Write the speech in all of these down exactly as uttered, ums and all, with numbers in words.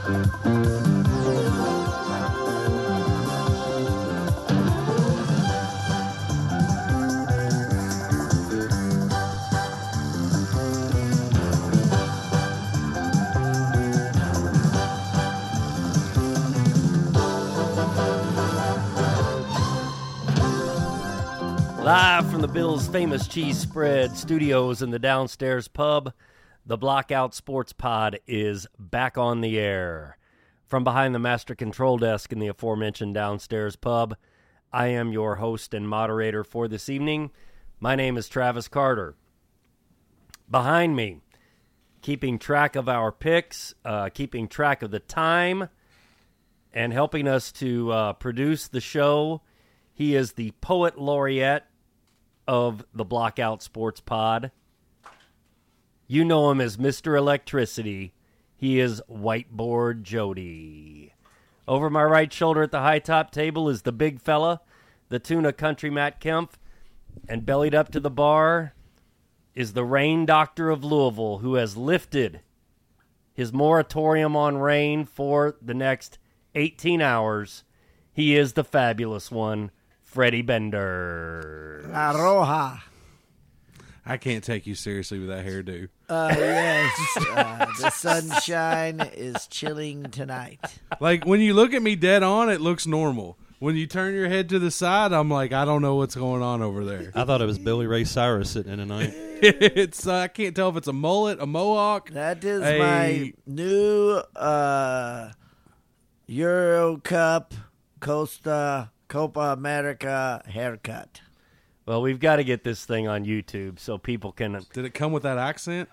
Live from the Bill's Famous Cheese Spread studios in the downstairs pub, the Blockout Sports Pod is back on the air. From behind the master control desk in the aforementioned downstairs pub, I am your host and moderator for this evening. My name is Travis Carter. Behind me, keeping track of our picks, uh, keeping track of the time, and helping us to uh, produce the show, he is the poet laureate of the Blockout Sports Pod. You know him as Mister Electricity. He is Whiteboard Jody. Over my right shoulder at the high top table is the big fella, the Tuna Country Matt Kempf, and bellied up to the bar is the rain doctor of Louisville, who has lifted his moratorium on rain for the next eighteen hours. He is the fabulous one, Freddie Bender. Aloha. I can't take you seriously with that hairdo. Uh, yes, uh, the sunshine is chilling tonight. Like, when you look at me dead on, it looks normal. When you turn your head to the side, I'm like, I don't know what's going on over there. I thought it was Billy Ray Cyrus sitting in tonight. It's uh, I can't tell if it's a mullet, a mohawk. That is a... my new uh, Euro Cup Costa Copa America haircut. Well, we've got to get this thing on YouTube so people can... Did it come with that accent?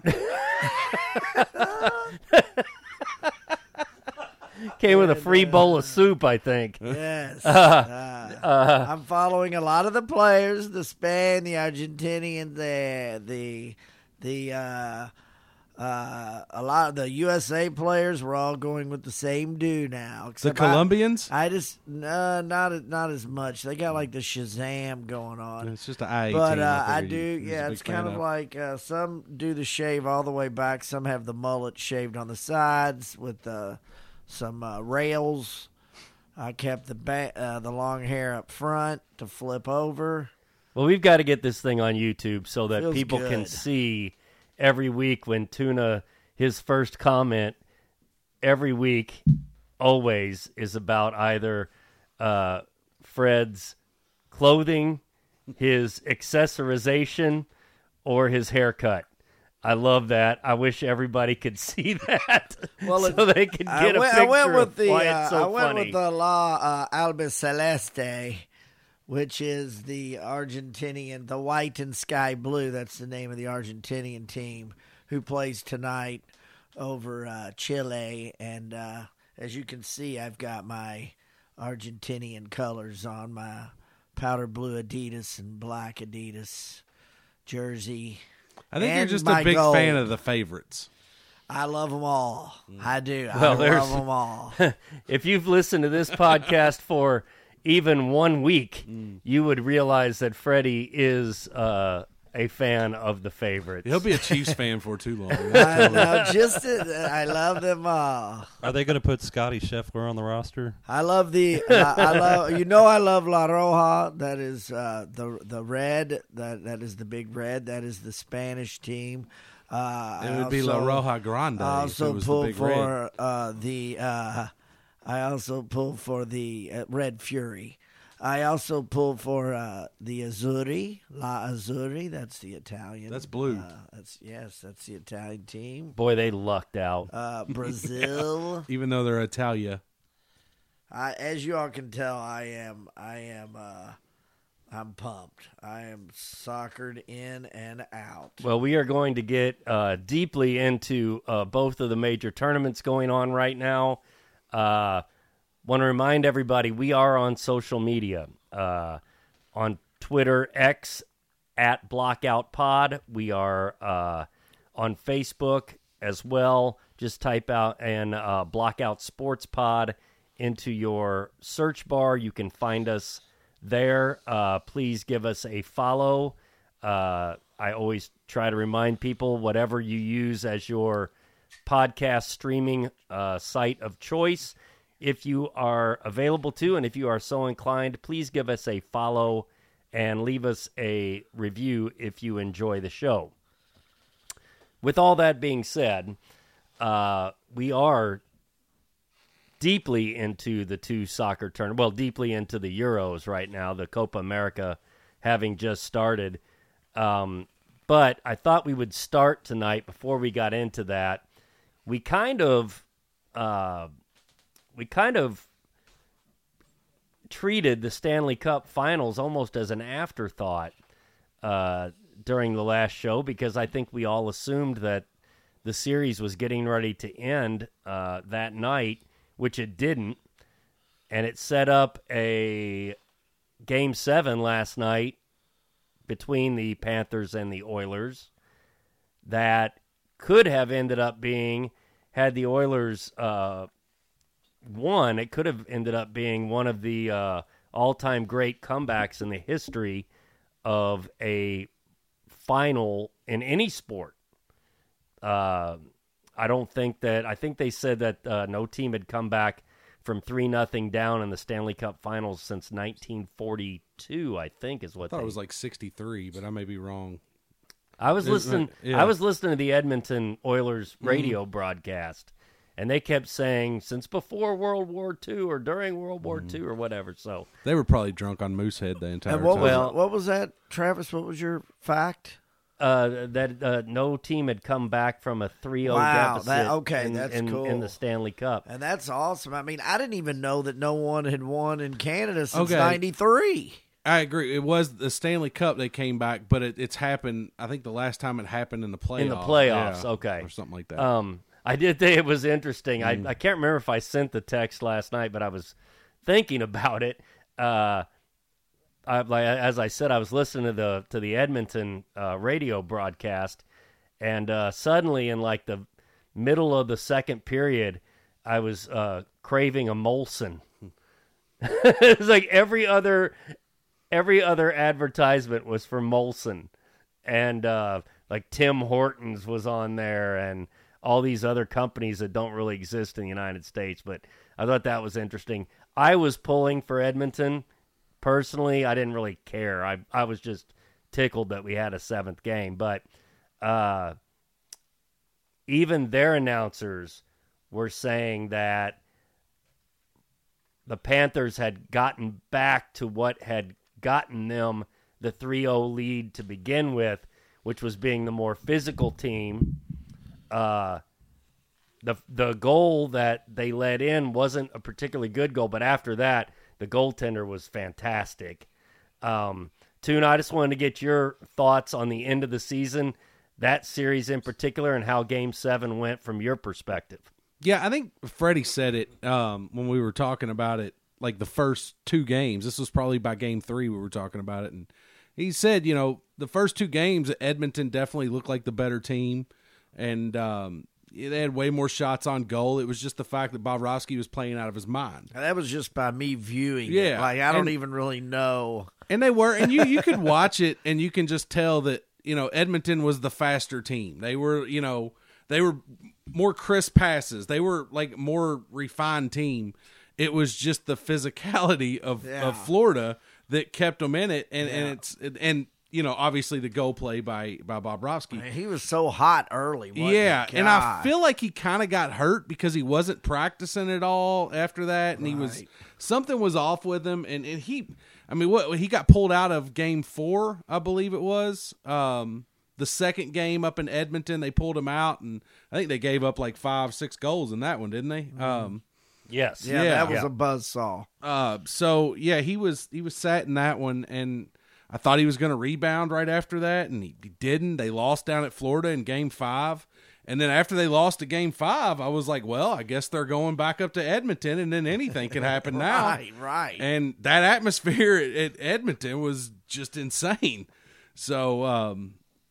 Came with a free bowl of soup, I think. Yes. Uh, uh, I'm following a lot of the players, the Spain, the Argentinian, the the the uh, uh, a lot of the U S A players. We're all going with the same do now. The Colombians? I, I just uh, not not as much. They got like the Shazam going on. It's just an I. But uh, I do, yeah. It's kind of, of like uh, some do the shave all the way back. Some have the mullet shaved on the sides with the. Some uh, rails. I kept the ba- uh, the long hair up front to flip over. Well, we've got to get this thing on YouTube so that Feels people good. can see every week when Tuna, his first comment every week, always is about either uh, Fred's clothing, his accessorization, or his haircut. I love that. I wish everybody could see that, well, so they could get I a went, picture I went with of the, why uh, it's so I went funny. with the La uh, Albiceleste, which is the Argentinian, the white and sky blue. That's the name of the Argentinian team who plays tonight over uh, Chile. And uh, as you can see, I've got my Argentinian colors on, my powder blue Adidas and black Adidas jersey. I think and you're just my a big gold. fan of the favorites. I love them all. I do. Well, I there's- love them all. If you've listened to this podcast for even one week, Mm. you would realize that Freddie is uh, a fan of the favorites. He'll be a Chiefs fan for too long. I know, just uh, I love them all. Are they going to put Scotty Scheffler on the roster? I love the. Uh, I love. You know, I love La Roja. That is uh, the the red. That that is the big red. That is the Spanish team. Uh, It I would be La also- Roja Grande. I if it also was the pull big for red. uh, the. Uh, I also pull for the uh, Red Fury. I also pull for uh, the Azzurri, La Azzurri. That's the Italian. That's blue. Uh, that's yes, that's the Italian team. Boy, they lucked out. Uh, Brazil. Even though they're Italia. I, as you all can tell, I am. I am. Uh, I'm pumped. I am soccered in and out. Well, we are going to get uh, deeply into uh, both of the major tournaments going on right now. Uh, want to remind everybody we are on social media. Uh, on Twitter, X, at BlockoutPod. We are uh, on Facebook as well. Just type out and uh, Blockout Sports Pod into your search bar. You can find us there. Uh, please give us a follow. Uh, I always try to remind people, whatever you use as your podcast streaming uh, site of choice. If you are available to, and if you are so inclined, please give us a follow and leave us a review if you enjoy the show. With all that being said, uh, we are deeply into the two soccer tournaments, well, deeply into the Euros right now, the Copa America having just started. Um, but I thought we would start tonight before we got into that. We kind of, uh, we kind of treated the Stanley Cup Finals almost as an afterthought uh, during the last show, because I think we all assumed that the series was getting ready to end uh, that night, which it didn't, and it set up a Game seven last night between the Panthers and the Oilers that could have ended up being, had the Oilers uh, won, it could have ended up being one of the uh, all-time great comebacks in the history of a final in any sport. Uh, I don't think that, I think they said that uh, no team had come back from three nothing down in the Stanley Cup Finals since nineteen forty-two, I think is what I thought they, it was like sixty-three, but I may be wrong. I was It- listening. yeah. I was listening to the Edmonton Oilers radio broadcast, and they kept saying since before World War Two or during World War Two or whatever. So They were probably drunk on Moosehead the entire And what time. was Well- what was that, Travis? What was your fact? uh, that uh, no team had come back from a three oh Wow, deficit. that- okay, in, that's in, cool. in the Stanley Cup. And that's awesome. I mean, I didn't even know that no one had won in Canada since Okay. ninety-three. I agree. It was the Stanley Cup they came back, but it, it's happened. I think the last time it happened in the playoffs. In the playoffs, Yeah, okay. or something like that. Um, I did think it was interesting. Mm. I, I can't remember if I sent the text last night, but I was thinking about it. Uh, I, like, as I said, I was listening to the to the Edmonton uh, radio broadcast, and uh, suddenly, in like the middle of the second period, I was uh, craving a Molson. It was like every other every other advertisement was for Molson, and uh, like Tim Hortons was on there, and all these other companies that don't really exist in the United States. But I thought that was interesting. I was pulling for Edmonton. Personally, I didn't really care. I I was just tickled that we had a seventh game. But uh, even their announcers were saying that the Panthers had gotten back to what had gotten them the three oh lead to begin with, which was being the more physical team. Uh, the the goal that they let in wasn't a particularly good goal, but after that, the goaltender was fantastic. Um, Toon, I just wanted to get your thoughts on the end of the season, that series in particular, and how Game seven went from your perspective. Yeah, I think Freddie said it um, when we were talking about it, like the first two games. This was probably by game three we were talking about it. And he said, you know, the first two games, Edmonton definitely looked like the better team. And um, they had way more shots on goal. It was just the fact that Bobrovsky was playing out of his mind. And that was just by me viewing it. Yeah, Like, I don't and- even really know. And they were. And you, you could watch it, and you can just tell that, you know, Edmonton was the faster team. They were, you know, they were more crisp passes. They were like more refined team. It was just the physicality of, Yeah. of Florida that kept them in it. And, Yeah. and it's, and, you know, obviously the goal play by, by Bobrovsky. Man, he was so hot early. wasn't Yeah, he? and I God. feel like he kind of got hurt because he wasn't practicing at all after that, and he was Right. something was off with him, and, and he, I mean, what he got pulled out of game four, I believe it was. Um, the second game up in Edmonton, they pulled him out, and I think they gave up like five, six goals in that one, didn't they? Um, Yes. Yeah, Yeah. that was Yeah. a buzzsaw. uh, so yeah, he was he was sat in that one, and I thought he was going to rebound right after that, and he, he didn't. They lost down at Florida in game five. And then after they lost to game five, I was like, well, I guess they're going back up to Edmonton, and then anything can happen now. Right, right. And that atmosphere at, at Edmonton was just insane. So, um,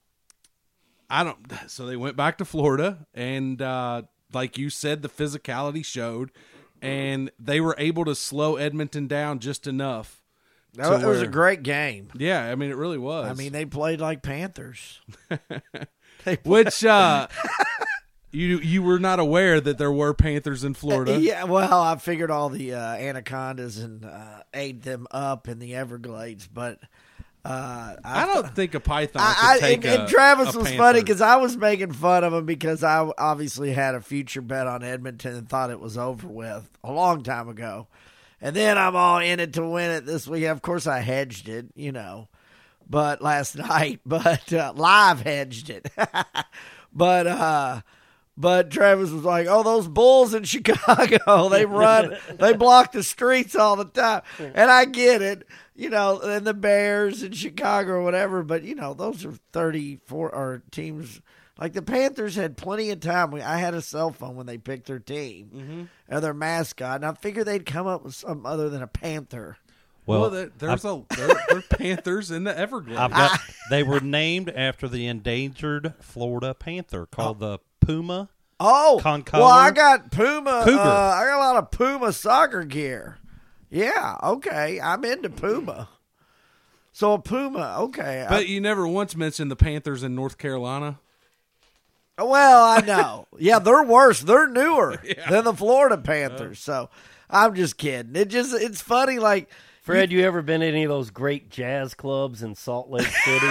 I don't, so they went back to Florida, and, uh, like you said, the physicality showed, and they were able to slow Edmonton down just enough. That to it was a where- great game. Yeah, I mean, it really was. I mean, they played like Panthers. They which, uh, You you were not aware that there were panthers in Florida. Yeah, well, I figured all the uh, anacondas and uh, ate them up in the Everglades, but uh, I, I don't think a python I, could I, take and, a, and Travis a was panther. funny because I was making fun of him because I obviously had a future bet on Edmonton and thought it was over with a long time ago. And then I'm all in it to win it this week. Of course, I hedged it, you know, but last night, but uh, live hedged it. but uh, but Travis was like, "Oh, those bulls in Chicago, they run, they block the streets all the time." And I get it, you know, and the Bears in Chicago or whatever. But you know, those are thirty-four or teams. Like the Panthers had plenty of time. We, I had a cell phone when they picked their team Mm-hmm. or their mascot, and I figured they'd come up with something other than a panther. Well, Well, there, there's a there, there are panthers in the Everglades. I've got, they were named after the endangered Florida panther called the puma. Oh, Concolor? well, I got Puma. Cougar. Uh, I got a lot of Puma soccer gear. Yeah, okay, I'm into Puma. So a Puma, okay. but I, you never once mentioned the Panthers in North Carolina. well, I know. Yeah, they're worse. They're newer than the Florida Panthers. So I'm just kidding. It just it's funny. Like Fred, you ever been to any of those great jazz clubs in Salt Lake City?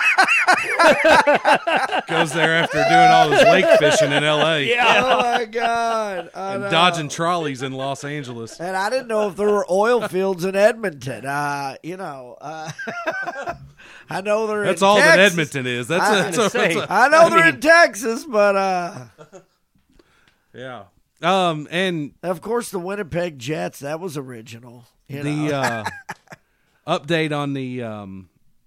Goes there after doing all his lake fishing in L A oh my god, I and know. dodging trolleys in Los Angeles. And I didn't know if there were oil fields in Edmonton. Uh, you know, uh, I know they're That's in all that Texas. Edmonton is. That's I a, was that's gonna a, say, that's a- I know I they're mean- in Texas, but uh, yeah. Um, and of course the Winnipeg Jets. That was original. You the know? uh, update on the um,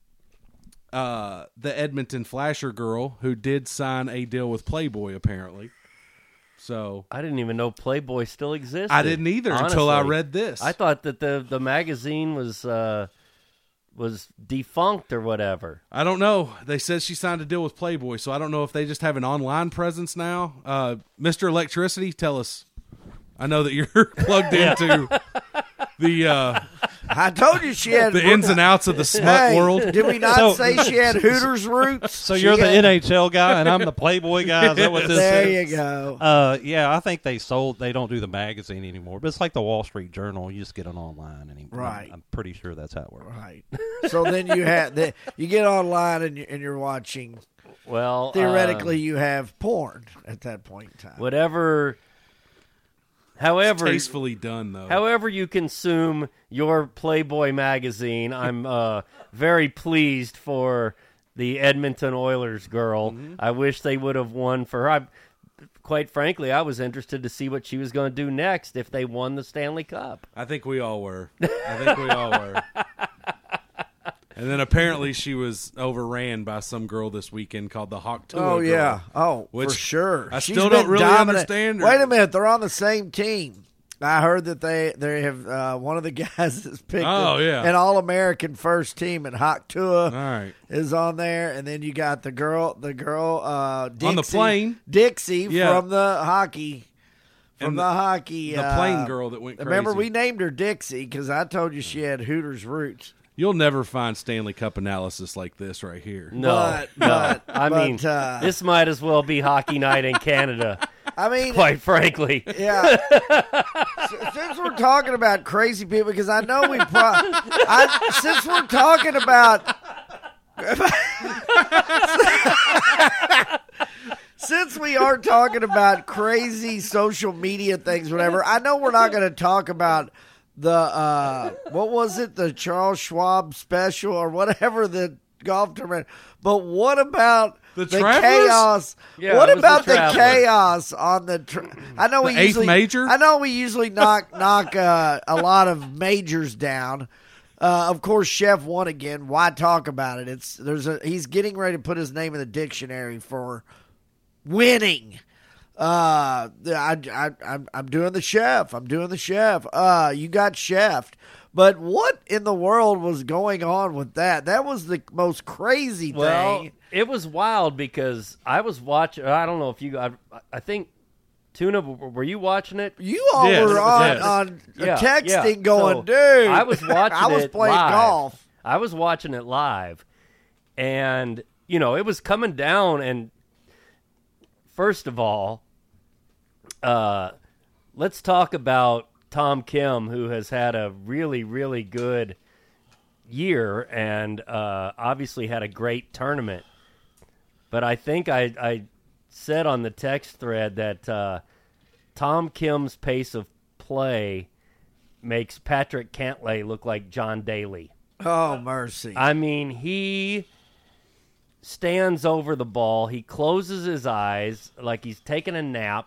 uh, the Edmonton Flasher girl who did sign a deal with Playboy apparently. So I didn't even know Playboy still existed. I didn't either until I honestly. read this. I thought that the, the magazine was uh, was defunct or whatever. I don't know. They said she signed a deal with Playboy, so I don't know if they just have an online presence now. Uh, Mister Electricity, tell us. I know that you're plugged into the uh, I told you she had the ins and outs of the smut Hey, world. Did we not So- say she had Hooters roots? So She you're the had- N H L guy, and I'm the Playboy guy. Is that what this There is? you go. Uh, yeah, I think they sold. They don't do the magazine anymore, but it's like the Wall Street Journal. You just get it online anymore. Right. I'm, I'm pretty sure that's how it works. Right. So then you have the, you get online and you, and you're watching. Well, Theoretically, um, you have porn at that point in time. whatever. However, Tastefully done, though. however you consume your Playboy magazine, I'm uh, very pleased for the Edmonton Oilers girl. Mm-hmm. I wish they would have won for her. I, quite frankly, I was interested to see what she was going to do next if they won the Stanley Cup. I think we all were. I think we all were. And then apparently she was overran by some girl this weekend called the Hawk Tua Oh girl. yeah. Oh, Which for sure. I She's still don't been really dominant. understand her. Wait a minute, they're on the same team. I heard that they they have uh, one of the guys that's picked Oh, an, yeah. an All American first team, and Hawk Tua All right. is on there, and then you got the girl, the girl uh, Dixie, On the plane. Dixie Yeah. from the hockey, from And the, the- hockey, The uh, plane girl that went crazy. Remember, we named her Dixie because I told you she had Hooters roots. You'll never find Stanley Cup analysis like this right here. No, But- no. but- I but, mean, uh, this might as well be hockey night in Canada, I mean, quite frankly. yeah. S- since we're talking about crazy people, because I know we, pro- I, since we're talking about. Since we are talking about crazy social media things, whatever, I know we're not going to talk about the uh, what was it, the Charles Schwab special or whatever the golf tournament. But what about The the, Travelers? chaos? Yeah, what it was the about the, Traveler. chaos on the? Tra- I know we The eighth usually major? I know we usually knock knock uh, a lot of majors down. Uh, of course, Chef won again. Why talk about it? It's there's a he's getting ready to put his name in the dictionary for winning. Uh, I, I, I'm, I'm doing the chef. I'm doing the chef. Uh, you got chefed. But what in the world was going on with that? That was the most crazy Well, thing. it was wild because I was watching. I don't know if you. I, I think Tuna, were you watching it? You all Yes, were on, yes. on Yeah, texting yeah. going, So, dude. I was watching I was it playing live. golf. I was watching it live, and you know it was coming down, and first of all, uh, let's talk about Tom Kim, who has had a really, really good year and uh, obviously had a great tournament. But I think I, I said on the text thread that uh, Tom Kim's pace of play makes Patrick Cantlay look like John Daly. Oh, mercy. I mean, he stands over the ball. He closes his eyes like he's taking a nap.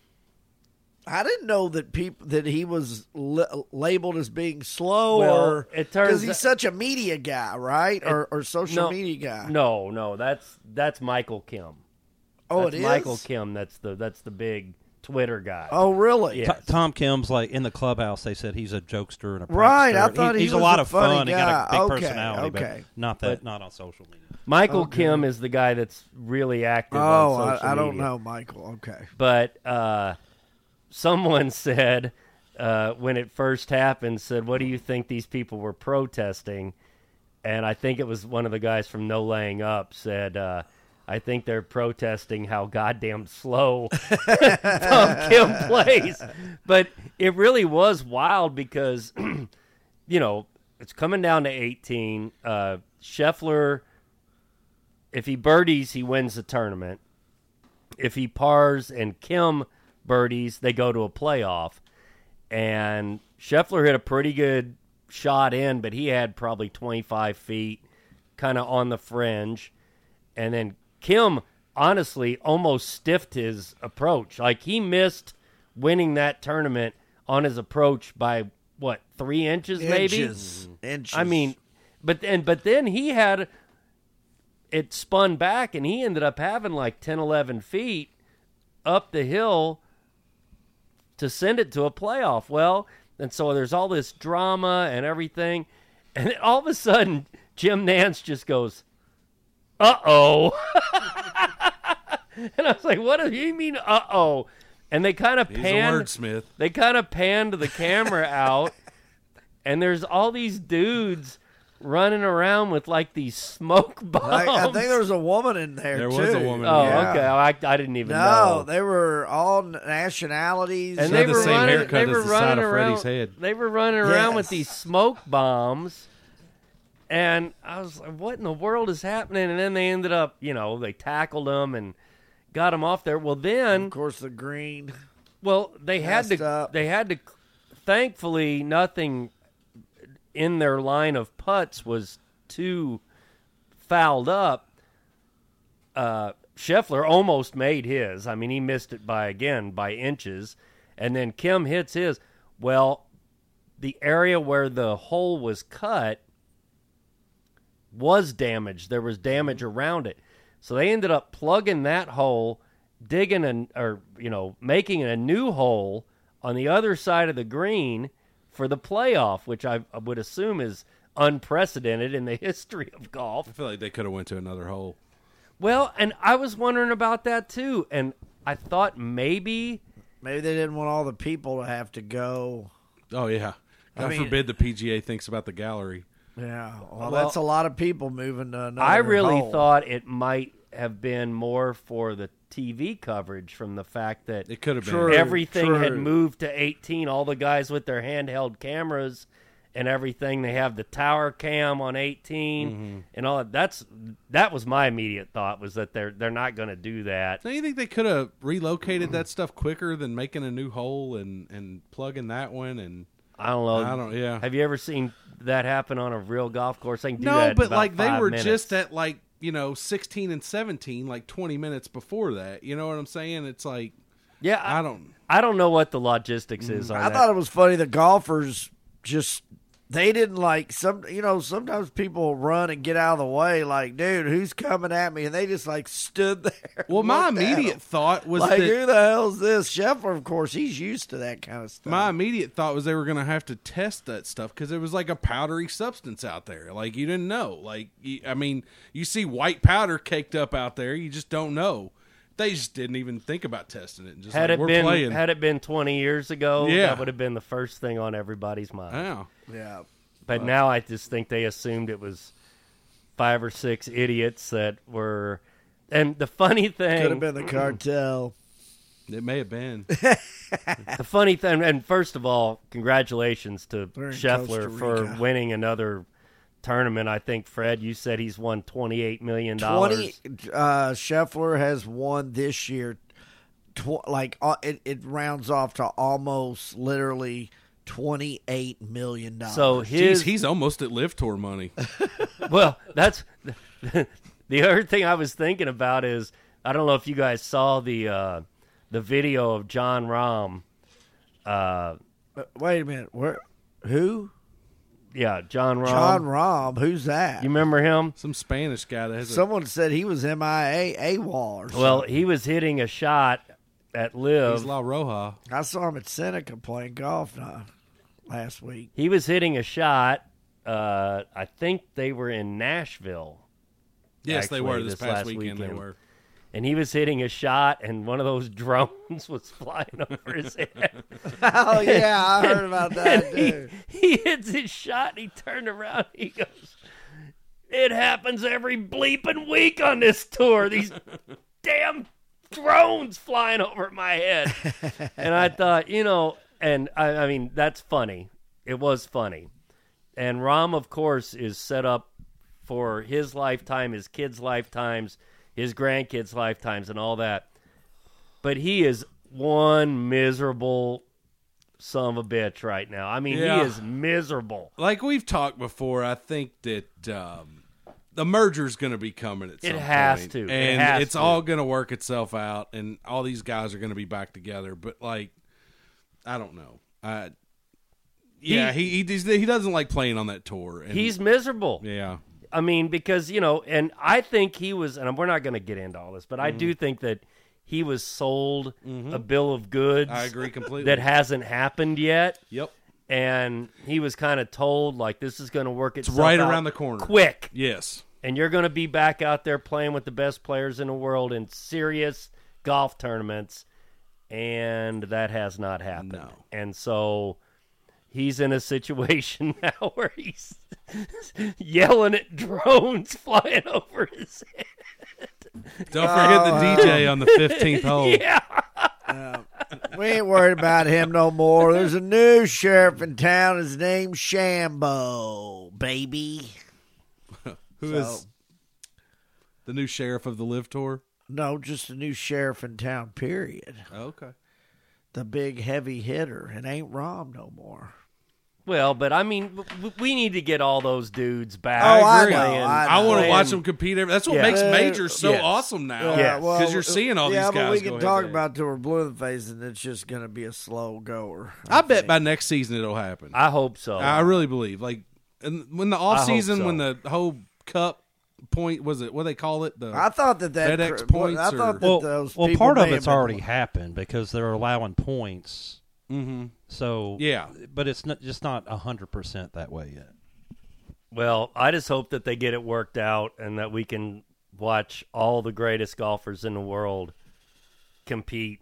I didn't know that people that he was li- labeled as being slow, Well, or it turns because he's out- such a media guy, right? or or social no, media guy. No, no, that's that's Michael Kim. oh, That's it is Michael Kim. That's the that's the big Twitter guy. Oh, really? Yeah. T- Tom Kim's like in the clubhouse. They said he's a jokester and a Right, I prankster. thought he he's was a lot a of funny fun. He got a guy. big Okay, personality, okay. but not that, But- not on social media. Michael Okay. Kim is the guy that's really active Oh, on social I, I don't media. know, Michael. Okay. But uh, someone said uh, when it first happened, said, "What do you think these people were protesting?" And I think it was one of the guys from No Laying Up said, uh, "I think they're protesting how goddamn slow Tom Kim plays." But it really was wild because, you know, it's coming down to eighteen. Uh, Scheffler, if he birdies, he wins the tournament. If he pars and Kim birdies, they go to a playoff. And Scheffler hit a pretty good shot in, but he had probably twenty-five feet kind of on the fringe. And then Kim, honestly, almost stiffed his approach. Like, he missed winning that tournament on his approach by, what, three inches maybe? Inches. Inches. I mean, but then, but then he had it spun back, and he ended up having like ten, eleven feet up the hill to send it to a playoff. Well, and so there's all this drama and everything, and then all of a sudden, Jim Nance just goes, "Uh-oh." And I was like, what do you mean, uh-oh? And they kind of He's a panned, wordsmith. they kind of panned the camera out, and there's all these dudes running around with like these smoke bombs. I, I think there was a woman in there, There too. was a woman in Oh, Yeah. okay. I, I didn't even No, know. they were all nationalities. And She they had the were same running, haircut they as were the side running of around. Freddie's head. They were running around with Yes. these smoke bombs, and I was like, "What in the world is happening?" And then they ended up, you know, they tackled him and got him off there. Well, then, Of course, the green. well, they had Messed to. up. They had to. Thankfully, nothing in their line of putts was too fouled up. Uh, Scheffler almost made his. I mean, he missed it by, again, by inches. And then Kim hits his. Well, the area where the hole was cut was damaged. There was damage around it. So they ended up plugging that hole, digging an, or, you know, making a new hole on the other side of the green for the playoff, which I, I would assume is unprecedented in the history of golf. I feel like they could have went to another hole. Well, and I was wondering about that too, and I thought maybe Maybe they didn't want all the people to have to go. Oh yeah. I God mean- forbid the P G A thinks about the gallery. Yeah, well, Well, that's a lot of people moving to another I really hole. thought it might have been more for the T V coverage from the fact that It could have been. True. everything had true. moved to eighteen. All the guys with their handheld cameras and everything. They have the tower cam on eighteen Mm-hmm. and all that. That's that was my immediate thought, was that they're they're not going to do that. Don't you think they could have relocated that stuff quicker than making a new hole and, and plugging that one? And I don't know. I don't. Yeah. Have you ever seen that happen on a real golf course? They can do No, that in but about like they five were minutes. just at like you know sixteen and seventeen, like twenty minutes before that. You know what I'm saying? It's like Yeah, I I, don't. I don't know what the logistics is on I that. thought it was funny. The golfers just they didn't like some. You know, sometimes people run and get out of the way. Like, dude, who's coming at me? And they just like stood there. Well, and my looked at immediate 'em. thought was like, that who the hell's this? Scheffler, of course, he's used to that kind of stuff. my immediate thought was they were going to have to test that stuff because there was like a powdery substance out there. Like you didn't know. Like you, I mean, you see white powder caked up out there, you just don't know. They just didn't even think about testing it. And just had like, it we're been playing. had it been twenty years ago, Yeah. that would have been the first thing on everybody's mind. Wow. yeah. But now I just think they assumed it was five or six idiots that were And the funny thing, Could have been the cartel. It may have been. the funny thing, and first of all, congratulations to They're in Scheffler Costa for Rica. winning another tournament. I think, Fred, you said he's won twenty-eight million dollars. Twenty. Uh, Scheffler has won this year. Tw- like uh, it, it rounds off to almost literally twenty-eight million dollars. So Jeez, his, he's almost at Live Tour money. well, that's the other thing I was thinking about is I don't know if you guys saw the uh, the video of John Rahm. Uh, Uh, wait a minute. Where? Who? yeah, John Rahm. John Rahm. Who's that? You remember him? Some Spanish guy that has a Someone said he was M I A AWOL or something. Well, he was hitting a shot at Live. he's La Roja. I saw him at Seneca playing golf uh, last week. He was hitting a shot. Uh, I think they were in Nashville. Yes, they Actually, were this, this past last weekend. They weekend. were. And he was hitting a shot, and one of those drones was flying over his head. Oh, yeah, I heard about that, And he, too. he hits his shot, and he turned around, and he goes, "It happens every bleeping week on this tour. These damn drones flying over my head." And I thought, you know, and I, I mean, that's funny. It was funny. And Rahm, of course, is set up for his lifetime, his kids' lifetimes, his grandkids' lifetimes, and all that. But he is one miserable son of a bitch right now. I mean, Yeah. he is miserable. Like we've talked before, I think that um, the merger's going to be coming at some It has point. to. It and has it's to. all going to work itself out, and all these guys are going to be back together. But like, I don't know. I, yeah, he he he, he doesn't like playing on that tour. And, He's miserable. yeah. I mean, because, you know, and I think he was, and we're not going to get into all this, but I Mm-hmm. do think that he was sold a bill of goods I agree completely. that hasn't happened yet. Yep. And he was kind of told, like, this is going to work itself right out around the corner. quick. Yes. And you're going to be back out there playing with the best players in the world in serious golf tournaments. And that has not happened. No. And so he's in a situation now where he's yelling at drones flying over his head. Don't forget the D J on the fifteenth hole. Yeah. We ain't worried about him no more. There's a new sheriff in town. His name's Shambo, baby. Who is So- the new sheriff of the Live Tour? No, just a new sheriff in town, period. Okay. The big heavy hitter. It ain't Rom no more. Well, but I mean, w- we need to get all those dudes back. Oh, I agree. know. playing- I I want to playing- watch them compete. Every, that's what Yeah. makes Uh, majors so yes. awesome now. Yeah. because well, you're seeing all yeah, these guys. but we go can talk head-to-head. about till we're blue in the face, and it's just going to be a slow goer. I bet think. by next season it'll happen. I hope so. I really believe. Like, and when the off hope season, so. when the whole cup point was it? What do they call it? The I thought that that FedEx cr- points I thought or- that Well, those well, people part of may it's have been- already happened because they're allowing points. mm-hmm. So Yeah. but it's not just not a hundred percent that way yet. Well, I just hope that they get it worked out and that we can watch all the greatest golfers in the world compete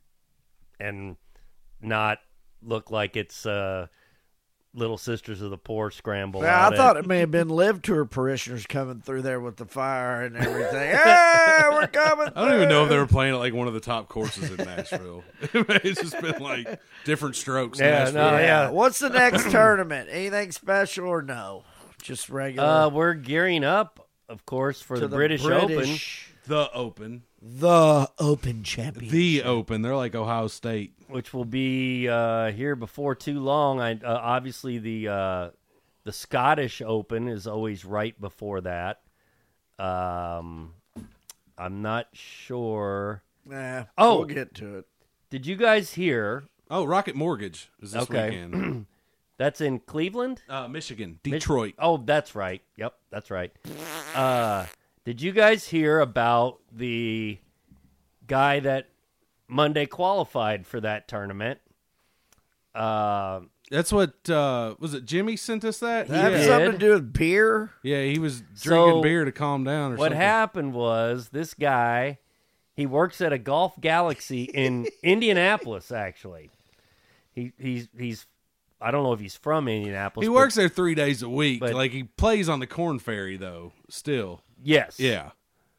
and not look like it's uh, Little Sisters of the Poor scramble. Yeah, out I thought at- it may have been Live Tour parishioners coming through there with the fire and everything. Hey, we're coming! I don't even know if they through. were playing at like one of the top courses in Nashville. It's just been like different strokes. Yeah, Nashville. no, yeah. What's the next tournament? Anything special or no? Just regular. Uh, we're gearing up, of course, for to the, British, Open. British- The Open, The Open Championship. the Open. They're like Ohio State. which will be uh, here before too long. I uh, obviously the uh, the Scottish Open is always right before that. Um, I'm not sure. Nah, Oh. we'll get to it. Did you guys hear? Oh, Rocket Mortgage is this Okay. weekend. That's in Cleveland. Uh, Michigan, Mich- Detroit. Oh, that's right. Yep, that's right. Uh, did you guys hear about the guy that Monday qualified for that tournament? Uh, That's what uh, was it? Jimmy sent us that. That have did. something to do with beer? Yeah, he was drinking So, beer to calm down. Or what something. happened was this guy, he works at a Golf Galaxy in Indianapolis. Actually, he he's he's I don't know if he's from Indianapolis. He but works there three days a week. but- like he plays on the Corn Ferry though. Still, Yes. yeah.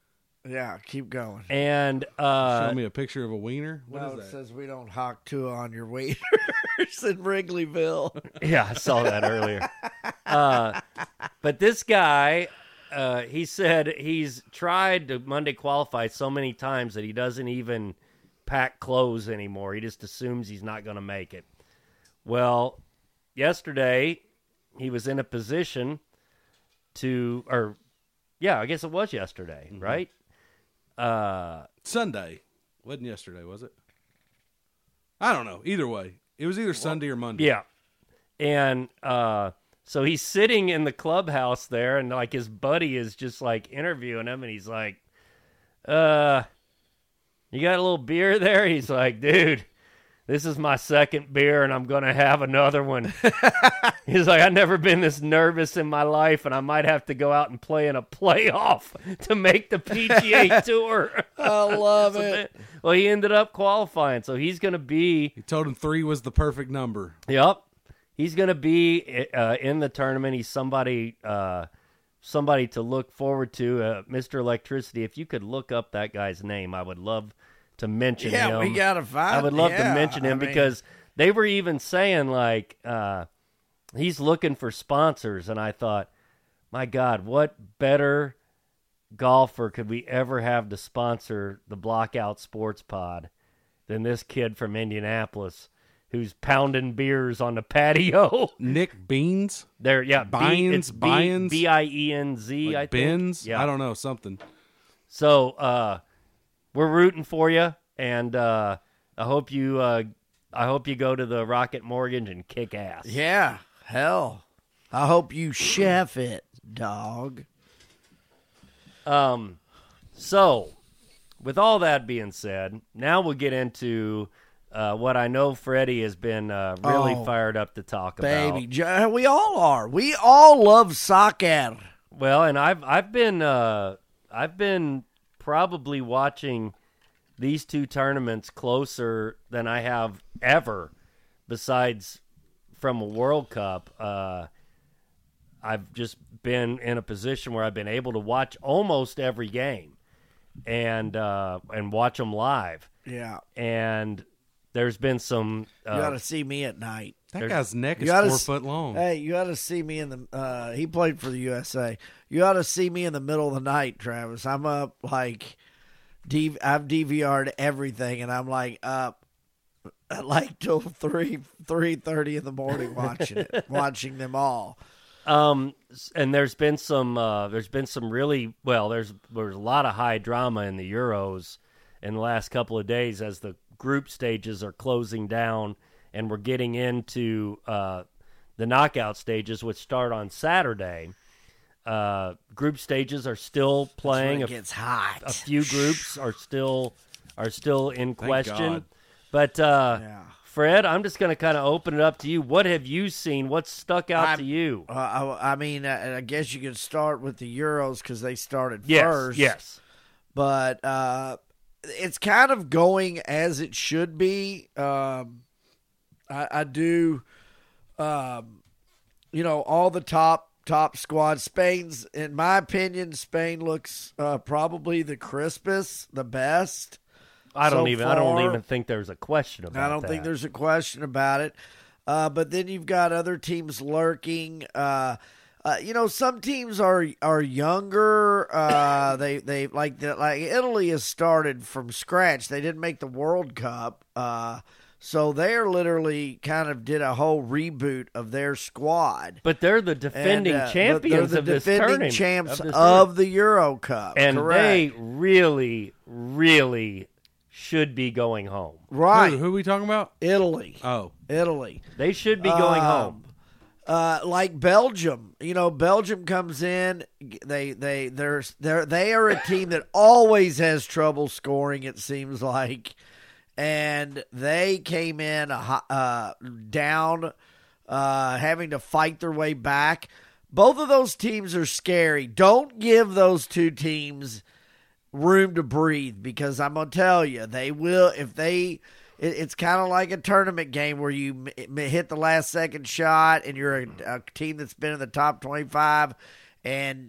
Yeah, keep going. And uh, Show me a picture of a wiener. What no, is it that? says we don't hawk two on your waiters in Wrigleyville. yeah, I saw that earlier. Uh, but this guy, uh, he said he's tried to Monday qualify so many times that he doesn't even pack clothes anymore. He just assumes he's not going to make it. Well, yesterday he was in a position to, or yeah, I guess it was yesterday, mm-hmm. right? Uh, Sunday. Wasn't yesterday, was it? I don't know. Either way. It was either well, Sunday or Monday. Yeah. And uh, so he's sitting in the clubhouse there, and like his buddy is just like interviewing him, and he's like, uh, you got a little beer there? He's like, dude, this is my second beer, and I'm going to have another one. He's like, I've never been this nervous in my life, and I might have to go out and play in a playoff to make the P G A Tour. I love so it. Then, well, he ended up qualifying, so he's going to be... He told him three was the perfect number. Yep. He's going to be uh, in the tournament. He's somebody uh, somebody to look forward to. Uh, Mister Electricity, if you could look up that guy's name, I would love to mention yeah, him. Yeah, we got to find I would love yeah, to mention him I mean, because they were even saying, like, uh, he's looking for sponsors. And I thought, my God, what better golfer could we ever have to sponsor the Blockout Sports Pod than this kid from Indianapolis who's pounding beers on the patio? Nick Beans? There, yeah. Bynes? It's B- Bynes? B I E N Z, like I think. Benz? Yeah. I don't know, something. So, uh, we're rooting for you, and uh, I hope you uh, I hope you go to the Rocket Mortgage and kick ass. Yeah, hell. I hope you chef it, dog. Um, so, with all that being said, now we'll get into uh, what I know Freddie has been uh, really Oh, fired up to talk about. Baby, Jo- we all are. We all love soccer. Well, and I've I've been uh, I've been probably watching these two tournaments closer than I have ever, besides from a World Cup. Uh, I've just been in a position where I've been able to watch almost every game and uh, and watch them live. Yeah. And there's been some. Uh, You got to see me at night. That guy's neck You is gotta four s- foot long. Hey, you got to see me in the. Uh, he played for the U S A. You ought to see me in the middle of the night, Travis. I'm up like, D- I've D V R'd everything, and I'm like up, like till three three thirty in the morning watching it, watching them all. Um, and there's been some, uh, there's been some really, well, there's, there's a lot of high drama in the Euros in the last couple of days as the group stages are closing down and we're getting into, uh, the knockout stages, which start on Saturday. Uh, group stages are still playing. That's when it gets hot. A few groups are still, are still in question, God. but, uh, Yeah. Fred, I'm just going to kind of open it up to you. What have you seen? What stuck out I'm- to you? Uh, I, I mean, I, I guess you could start with the Euros because they started Yes, first. yes. But uh, it's kind of going as it should be. Um, I, I do, um, you know, all the top top squads. Spain's, in my opinion, Spain looks uh, probably the crispest, the best. I don't so even. I don't far. even think there's a question about I don't that. think there's a question about it. Uh, but then you've got other teams lurking. Uh, uh, you know, some teams are are younger. Uh, they they like the, like Italy has started from scratch. They didn't make the World Cup, uh, so they're literally kind of did a whole reboot of their squad. But they're the defending And, uh, champions they're of the this defending tournament, champs of, this of the Euro Cup, tournament. and correct. they really, really should be going home. right. Who, who are we talking about? Italy, Oh. Italy. They should be going Um, home. Uh, like Belgium, you know, Belgium comes in. They they they're they're they are a team that always has trouble scoring. It seems like, and they came in uh, down, uh, having to fight their way back. Both of those teams are scary. Don't give those two teams room to breathe because I'm gonna tell you they will if they. It's kind of like a tournament game where you hit the last second shot and you're a, a team that's been in the top twenty-five and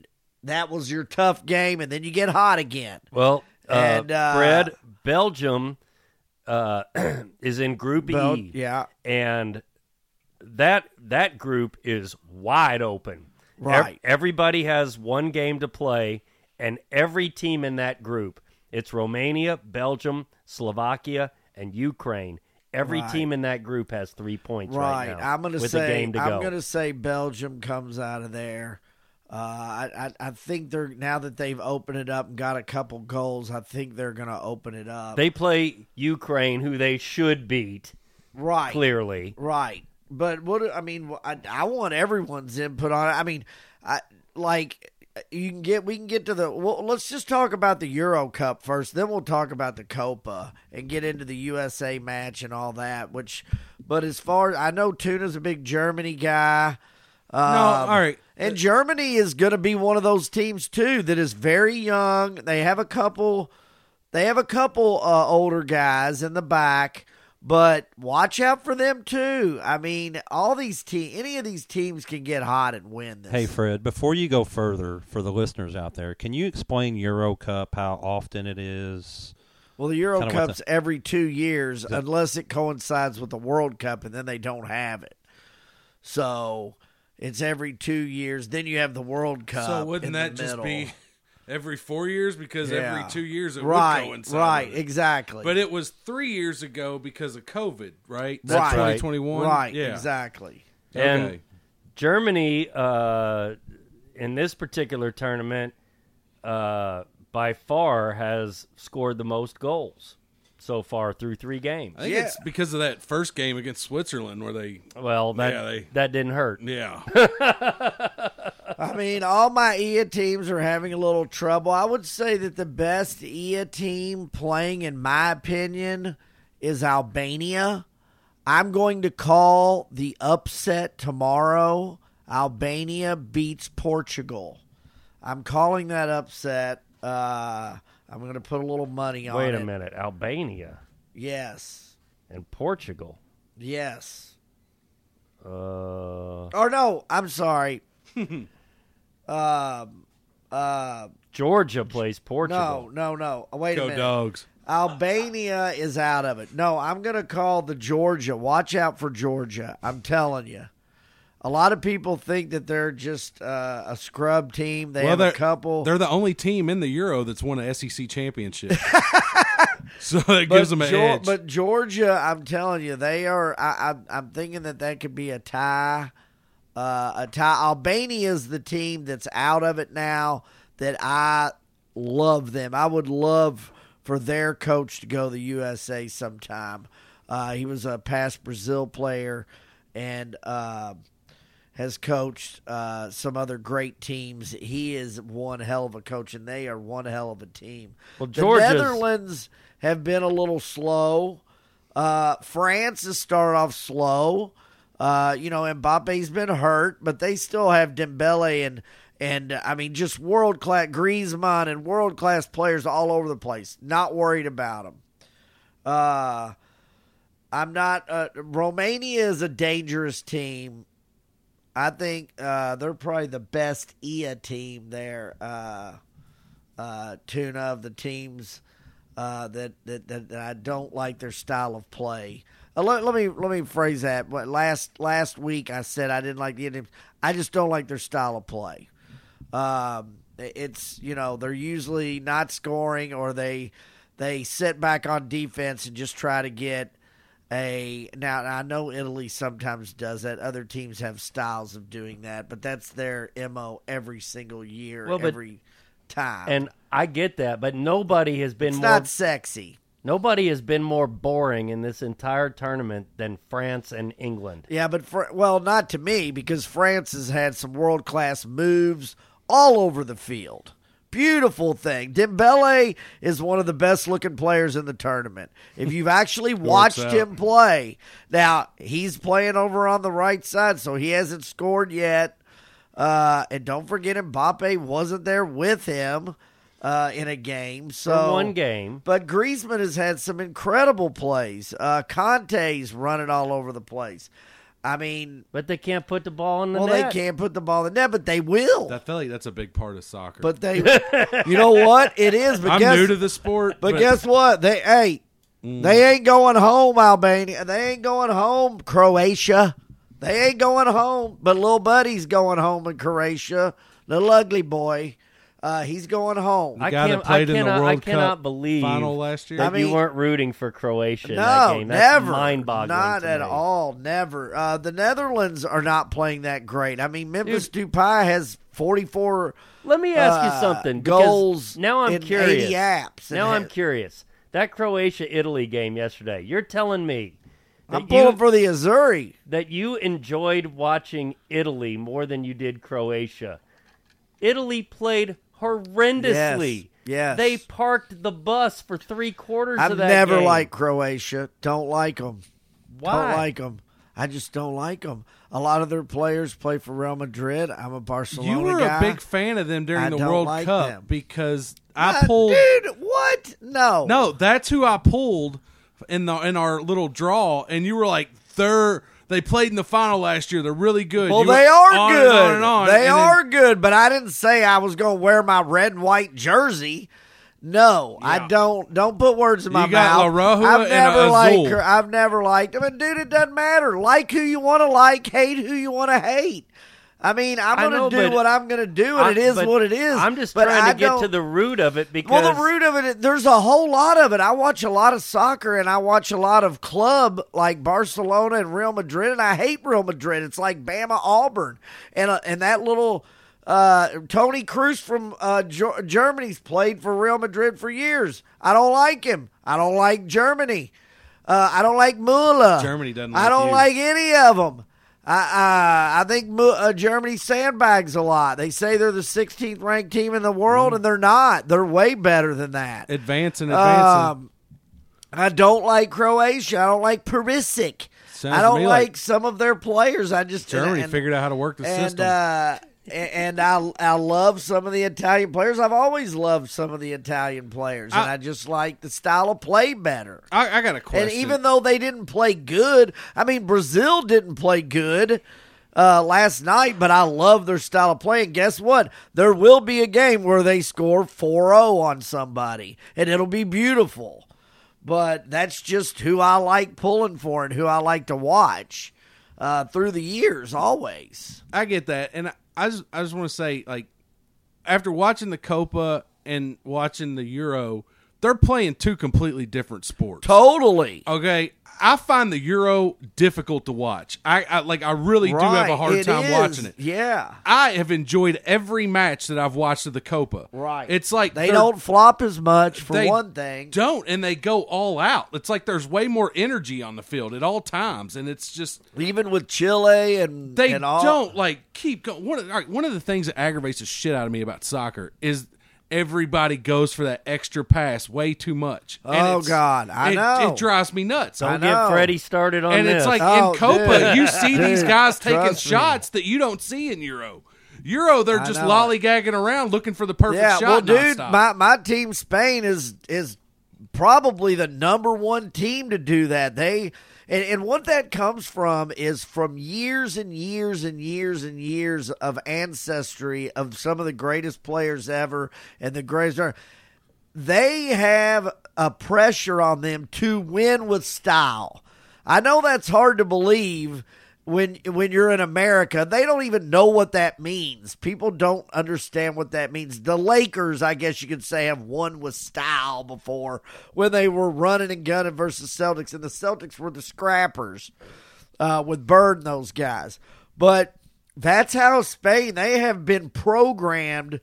that was your tough game, and then you get hot again. Well, uh, And, uh, Fred, Belgium uh, is in Group Bel- E. yeah. And that that group is wide open. Right. Ev- everybody has one game to play, and every team in that group, it's Romania, Belgium, Slovakia, and Ukraine. Every Right. team in that group has three points right, Right. now I'm gonna with say a game to I'm go. gonna say Belgium comes out of there. Uh, I, I I think they're now that they've opened it up and got a couple goals. I think they're gonna open it up. They play Ukraine, who they should beat, right. clearly. Right. But what I mean, I, I want everyone's input on it. I mean, I like you can get we can get to the well, let's just talk about the Euro Cup first, then we'll talk about the Copa and get into the U S A match and all that. Which, but as far I know, Tuna's a big Germany guy. Um, No, all right. And Germany is going to be one of those teams too that is very young. They have a couple, they have a couple uh, older guys in the back. But watch out for them too. I mean, all these te- any of these teams can get hot and win this. Hey, Fred, before you go further, for the listeners out there, can you explain Euro Cup, how often it is? Well, the Euro Kinda what Cup's every two years, The- unless it coincides with the World Cup, and then they don't have it. So it's every two years. Then you have the World Cup. So wouldn't in that the just middle. be every four years? Because Yeah. every two years it right? would coincide. Right, with it. exactly. But it was three years ago because of COVID, right? Right. twenty twenty-one. right, Yeah. exactly. And Okay. Germany, uh, in this particular tournament, uh, by far has scored the most goals so far through three games. I think Yeah. it's because of that first game against Switzerland where they, Well, that Yeah, they- that didn't hurt. yeah. I mean, all my E A teams are having a little trouble. I would say that the best E A team playing, in my opinion, is Albania. I'm going to call the upset tomorrow. Albania beats Portugal. I'm calling that upset. Uh, I'm going to put a little money on Wait it. a minute, Albania Yes. and Portugal. Yes. Uh, Or no, I'm sorry. um, uh, Georgia plays no, Portugal. no, no. Wait a Go minute. Dogs. Albania is out of it. No, I'm going to call the Georgia. Watch out for Georgia. I'm telling you. A lot of people think that they're just uh, a scrub team. They Well, have they're- a couple. They're the only team in the Euro that's won an S E C championship. So that but, gives them an Geor- edge. but Georgia, I'm telling you, they are. I, I, I'm thinking that that could be a tie. Uh, a tie. Albania is the team that's out of it now. That I love them. I would love for their coach to go to the U S A sometime. Uh, he was a past Brazil player and uh, has coached uh, some other great teams. He is one hell of a coach, and they are one hell of a team. Well, the Georgia's- Netherlands have been a little slow. Uh, France has started off slow. Uh, you know, Mbappe's been hurt, but they still have Dembele and and uh, I mean just world class Griezmann and world class players all over the place. Not worried about them. Uh, I'm not. Uh, Romania is a dangerous team. I think uh, they're probably the best E A team there. Uh, uh, Tuna of the teams uh, that, that, that that I don't like their style of play. Uh, let, let me let me phrase that. What last last week I said I didn't like the Indians. I just don't like their style of play. Um, it's you know they're usually not scoring, or they they sit back on defense and just try to get a. Now I know Italy sometimes does that. Other teams have styles of doing that, but that's their M O every single year, Well, but- every time. And I get that, but nobody has been it's more not sexy. nobody has been more boring in this entire tournament than France and England. Yeah, but for, well, not to me, because France has had some world class moves all over the field. Beautiful thing. Dembele is one of the best looking players in the tournament. If you've actually watched out. him play, now he's playing over on the right side, so he hasn't scored yet. Uh, and don't forget, Mbappe wasn't there with him uh, in a game. So For one game. But Griezmann has had some incredible plays. Uh, Conte's running all over the place. I mean, But they can't put the ball in the well, net. they can't put the ball in the net, but they will. I feel like that's a big part of soccer. But they, you know what? It is. But I'm guess, new to the sport. But, guess what? They hey, Mm. they ain't going home, Albania. They ain't going home, Croatia. They ain't going home. But little buddy's going home in Croatia. Little ugly boy. Uh, he's going home. the I guy can't- that played I in the cannot- I World cannot Cup believe final last year. that I mean- you weren't rooting for Croatia in No, that game. That's never. mind-boggling Not to at me. all. Never. Uh, the Netherlands are not playing that great. I mean, Memphis Depay has forty-four Let me ask uh, you something. because goals. Now I'm in curious. eighty apps. Now And I'm ha- curious. That Croatia-Italy game yesterday, you're telling me that I'm pulling you, for the Azzurri. that you enjoyed watching Italy more than you did Croatia. Italy played horrendously. Yes, yes. They parked the bus for three quarters I've of that never game. liked Croatia. Don't like them. Why? Don't like them. I just don't like them. A lot of their players play for Real Madrid. I'm a Barcelona You were guy. a big fan of them during I the don't World like Cup them. because I Uh, pulled. dude, what? No. No, that's who I pulled in the in our little draw, and you were like, they're they played in the final last year. They're really good. Well, You they went are on good. And on and on, they and then- are good, but I didn't say I was going to wear my red and white jersey. No, I Yeah. don't. Don't put words in my You got mouth. La Roja I've and never Azul. liked. her- I've never liked them. And dude, it doesn't matter. Like who you want to like, hate who you want to hate. I mean, I'm I going know, to do but what I'm going to do, and I- it is but what it is. I'm just But trying I to get to don't- the root of it because Well, the root of it, there's a whole lot of it. I watch a lot of soccer, and I watch a lot of club like Barcelona and Real Madrid, and I hate Real Madrid. It's like Bama Auburn, and uh, and that little uh, Tony Cruz from uh, Ge- Germany's played for Real Madrid for years. I don't like him. I don't like Germany. Uh, I don't like Müller. Germany doesn't I like don't you. like any of them. I uh, I think Mu- uh, Germany sandbags a lot. They say they're the sixteenth ranked team in the world, Mm. and they're not. They're way better than that. advancing, advancing. Um, I don't like Croatia. I don't like Perisic. Sounds I to don't me like, like some of their players. I just Germany and, figured out how to work the and system. uh, and I I love some of the Italian players. I've always loved some of the Italian players, and I- I just like the style of play better. I, I got a question. And even though they didn't play good, I mean, Brazil didn't play good uh, last night, but I love their style of play. And guess what? There will be a game where they score four oh on somebody, and it'll be beautiful. But that's just who I like pulling for and who I like to watch uh, through the years, always. I get that, and I- I just I just want to say, like, after watching the Copa and watching the Euro, they're playing two completely different sports. Totally. Okay, I find the Euro difficult to watch. I, I like I really do have a Right. hard It time is. watching it. Yeah. I have enjoyed every match that I've watched of the Copa. Right. It's like They they're- don't flop as much, for they one thing. don't, and they go all out. It's like there's way more energy on the field at all times, and it's just Even with Chile and they and all. don't like keep going. One of, all right, one of the things that aggravates the shit out of me about soccer is everybody goes for that extra pass way too much. And Oh, it's- God, I it, know. it drives me nuts. don't I know. get Freddie started on and this. it's like Oh, in Copa, dude. you see these Dude, guys taking trust me. shots that you don't see in Euro. Euro, they're I just know. lollygagging around looking for the perfect Yeah, shot. well, dude, nonstop. my, my team Spain is is probably the number one team to do that. They and, and what that comes from is from years and years and years and years of ancestry of some of the greatest players ever and the greatest. They have a pressure on them to win with style. I know that's hard to believe when when you're in America. They don't even know what that means. People don't understand what that means. The Lakers, I guess you could say, have won with style before when they were running and gunning versus Celtics, and the Celtics were the scrappers uh, with Bird and those guys. But that's how Spain, they have been programmed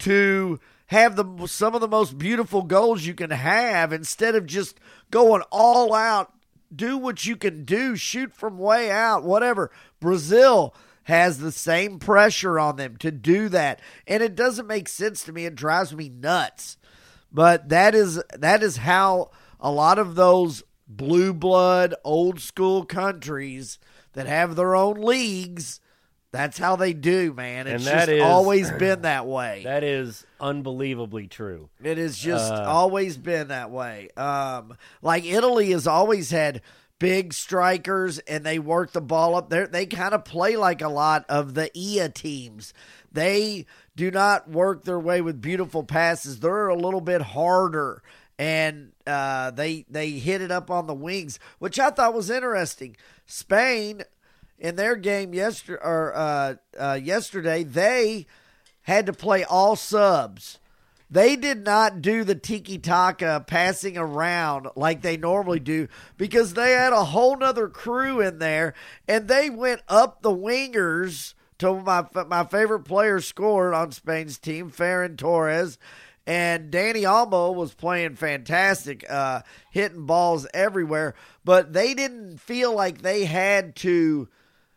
to have the some of the most beautiful goals you can have instead of just going all out. Do what you can do, shoot from way out, whatever. Brazil has the same pressure on them to do that, and it doesn't make sense to me. It drives me nuts. But that is that is how a lot of those blue blood, old school countries that have their own leagues, that's how they do, man. It's And that just is- always been that way. that is unbelievably true. It has just Uh, always been that way. Um, like Italy has always had big strikers, and they work the ball up. They they kind of play like a lot of the I A teams. They do not work their way with beautiful passes. They're a little bit harder, and uh, they they hit it up on the wings, which I thought was interesting. Spain, in their game yesterday, or uh, uh, yesterday, they had to play all subs. They did not do the tiki-taka passing around like they normally do because they had a whole nother crew in there, and they went up the wingers to my my favorite player scored on Spain's team, Ferran Torres, and Danny Olmo was playing fantastic, uh, hitting balls everywhere, but they didn't feel like they had to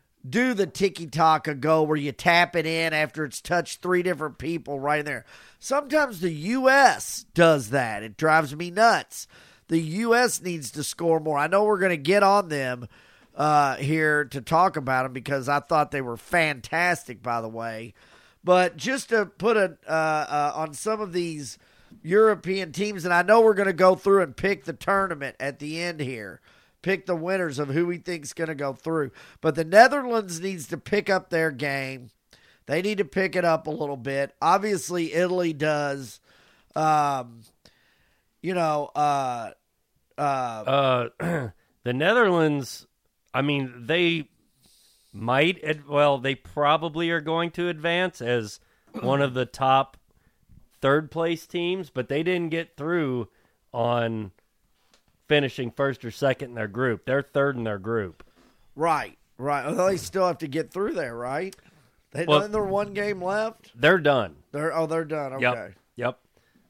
do the tiki-taka go where you tap it in after it's touched three different people right there. Sometimes the U S does that. It drives me nuts. The U S needs to score more. I know we're going to get on them uh, here to talk about them because I thought they were fantastic, by the way. But just to put a uh, uh, on some of these European teams, and I know we're going to go through and pick the tournament at the end here. Pick the winners of who we think is going to go through. But the Netherlands needs to pick up their game. They need to pick it up a little bit. Obviously, Italy does. Um, you know, uh, uh, Uh, the Netherlands, I mean, they might, ad- well, they probably are going to advance as one of the top third place teams, but they didn't get through on finishing first or second in their group. They're third in their group. right, right. Well, they still have to get through there, right? They Well- done their one game left. They're done. They're oh, they're done. Okay. Yep. Yep.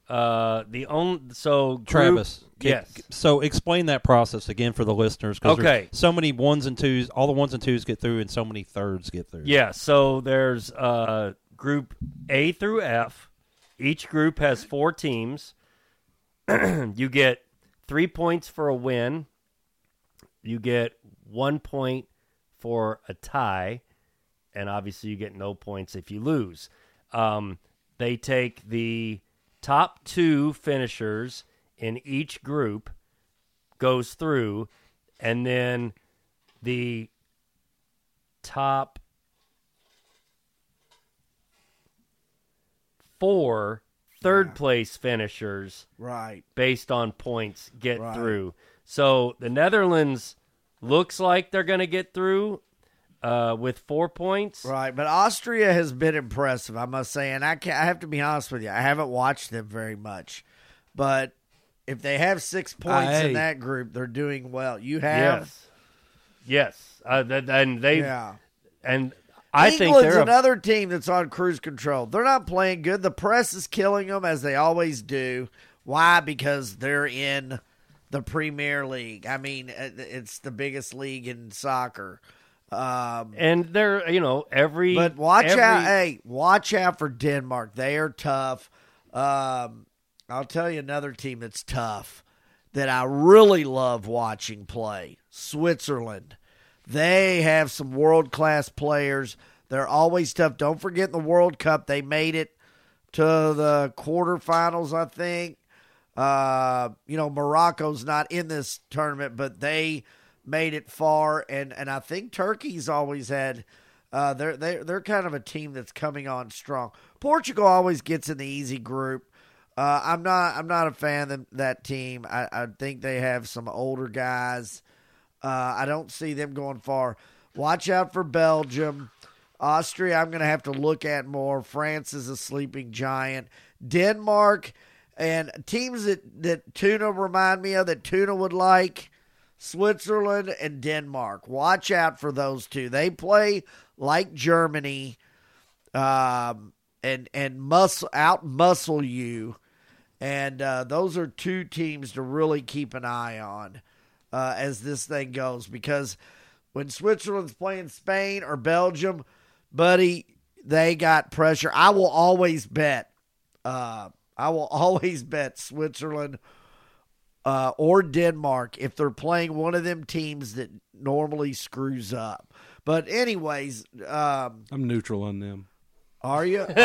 Uh, the only so group, Travis, can- yes. So explain that process again for the listeners. 'Cause there's Okay. so many ones and twos, all the ones and twos get through, and so many thirds get through. Yeah, so there's uh, group A through F. Each group has four teams. You get three points for a win. You get one point for a tie. And obviously you get no points if you lose. Um, they take the top two finishers in each group, goes through, and then the top four third place finishers Right. based on points get Right. through. So the Netherlands looks like they're going to get through uh, with four points. Right, but Austria has been impressive, I must say, and I can I have to be honest with you, I haven't watched them very much, but if they have six points Hey. in that group, they're doing well. You have, Yes, yes, uh, th- and they yeah. and I think England's they're a, another team that's on cruise control. They're not playing good. The press is killing them as they always do. Why? Because they're in the Premier League. I mean, it's the biggest league in soccer. Um, and they're you know every But watch every, out, hey, watch out for Denmark. They are tough. Um, I'll tell you another team that's tough that I really love watching play. Switzerland. They have some world-class players. They're always tough. Don't forget the World Cup. They made it to the quarterfinals, I think. Uh, you know, Morocco's not in this tournament, but they made it far, and, and I think Turkey's always had uh, they're they're they're kind of a team that's coming on strong. Portugal always gets in the easy group. Uh, I'm not I'm not a fan of them, that team. I, I think they have some older guys. Uh, I don't see them going far. Watch out for Belgium. Austria, I'm going to have to look at more. France is a sleeping giant. Denmark and teams that, that Tuna remind me of that Tuna would like. Switzerland and Denmark. Watch out for those two. They play like Germany, um, and and muscle out muscle you, and uh, those are two teams to really keep an eye on uh, as this thing goes. Because when Switzerland's playing Spain or Belgium, buddy, they got pressure. I will always bet. Uh, I will always bet Switzerland. Uh, or Denmark if they're playing one of them teams that normally screws up. But anyways, um, I'm neutral on them. are you? Are you?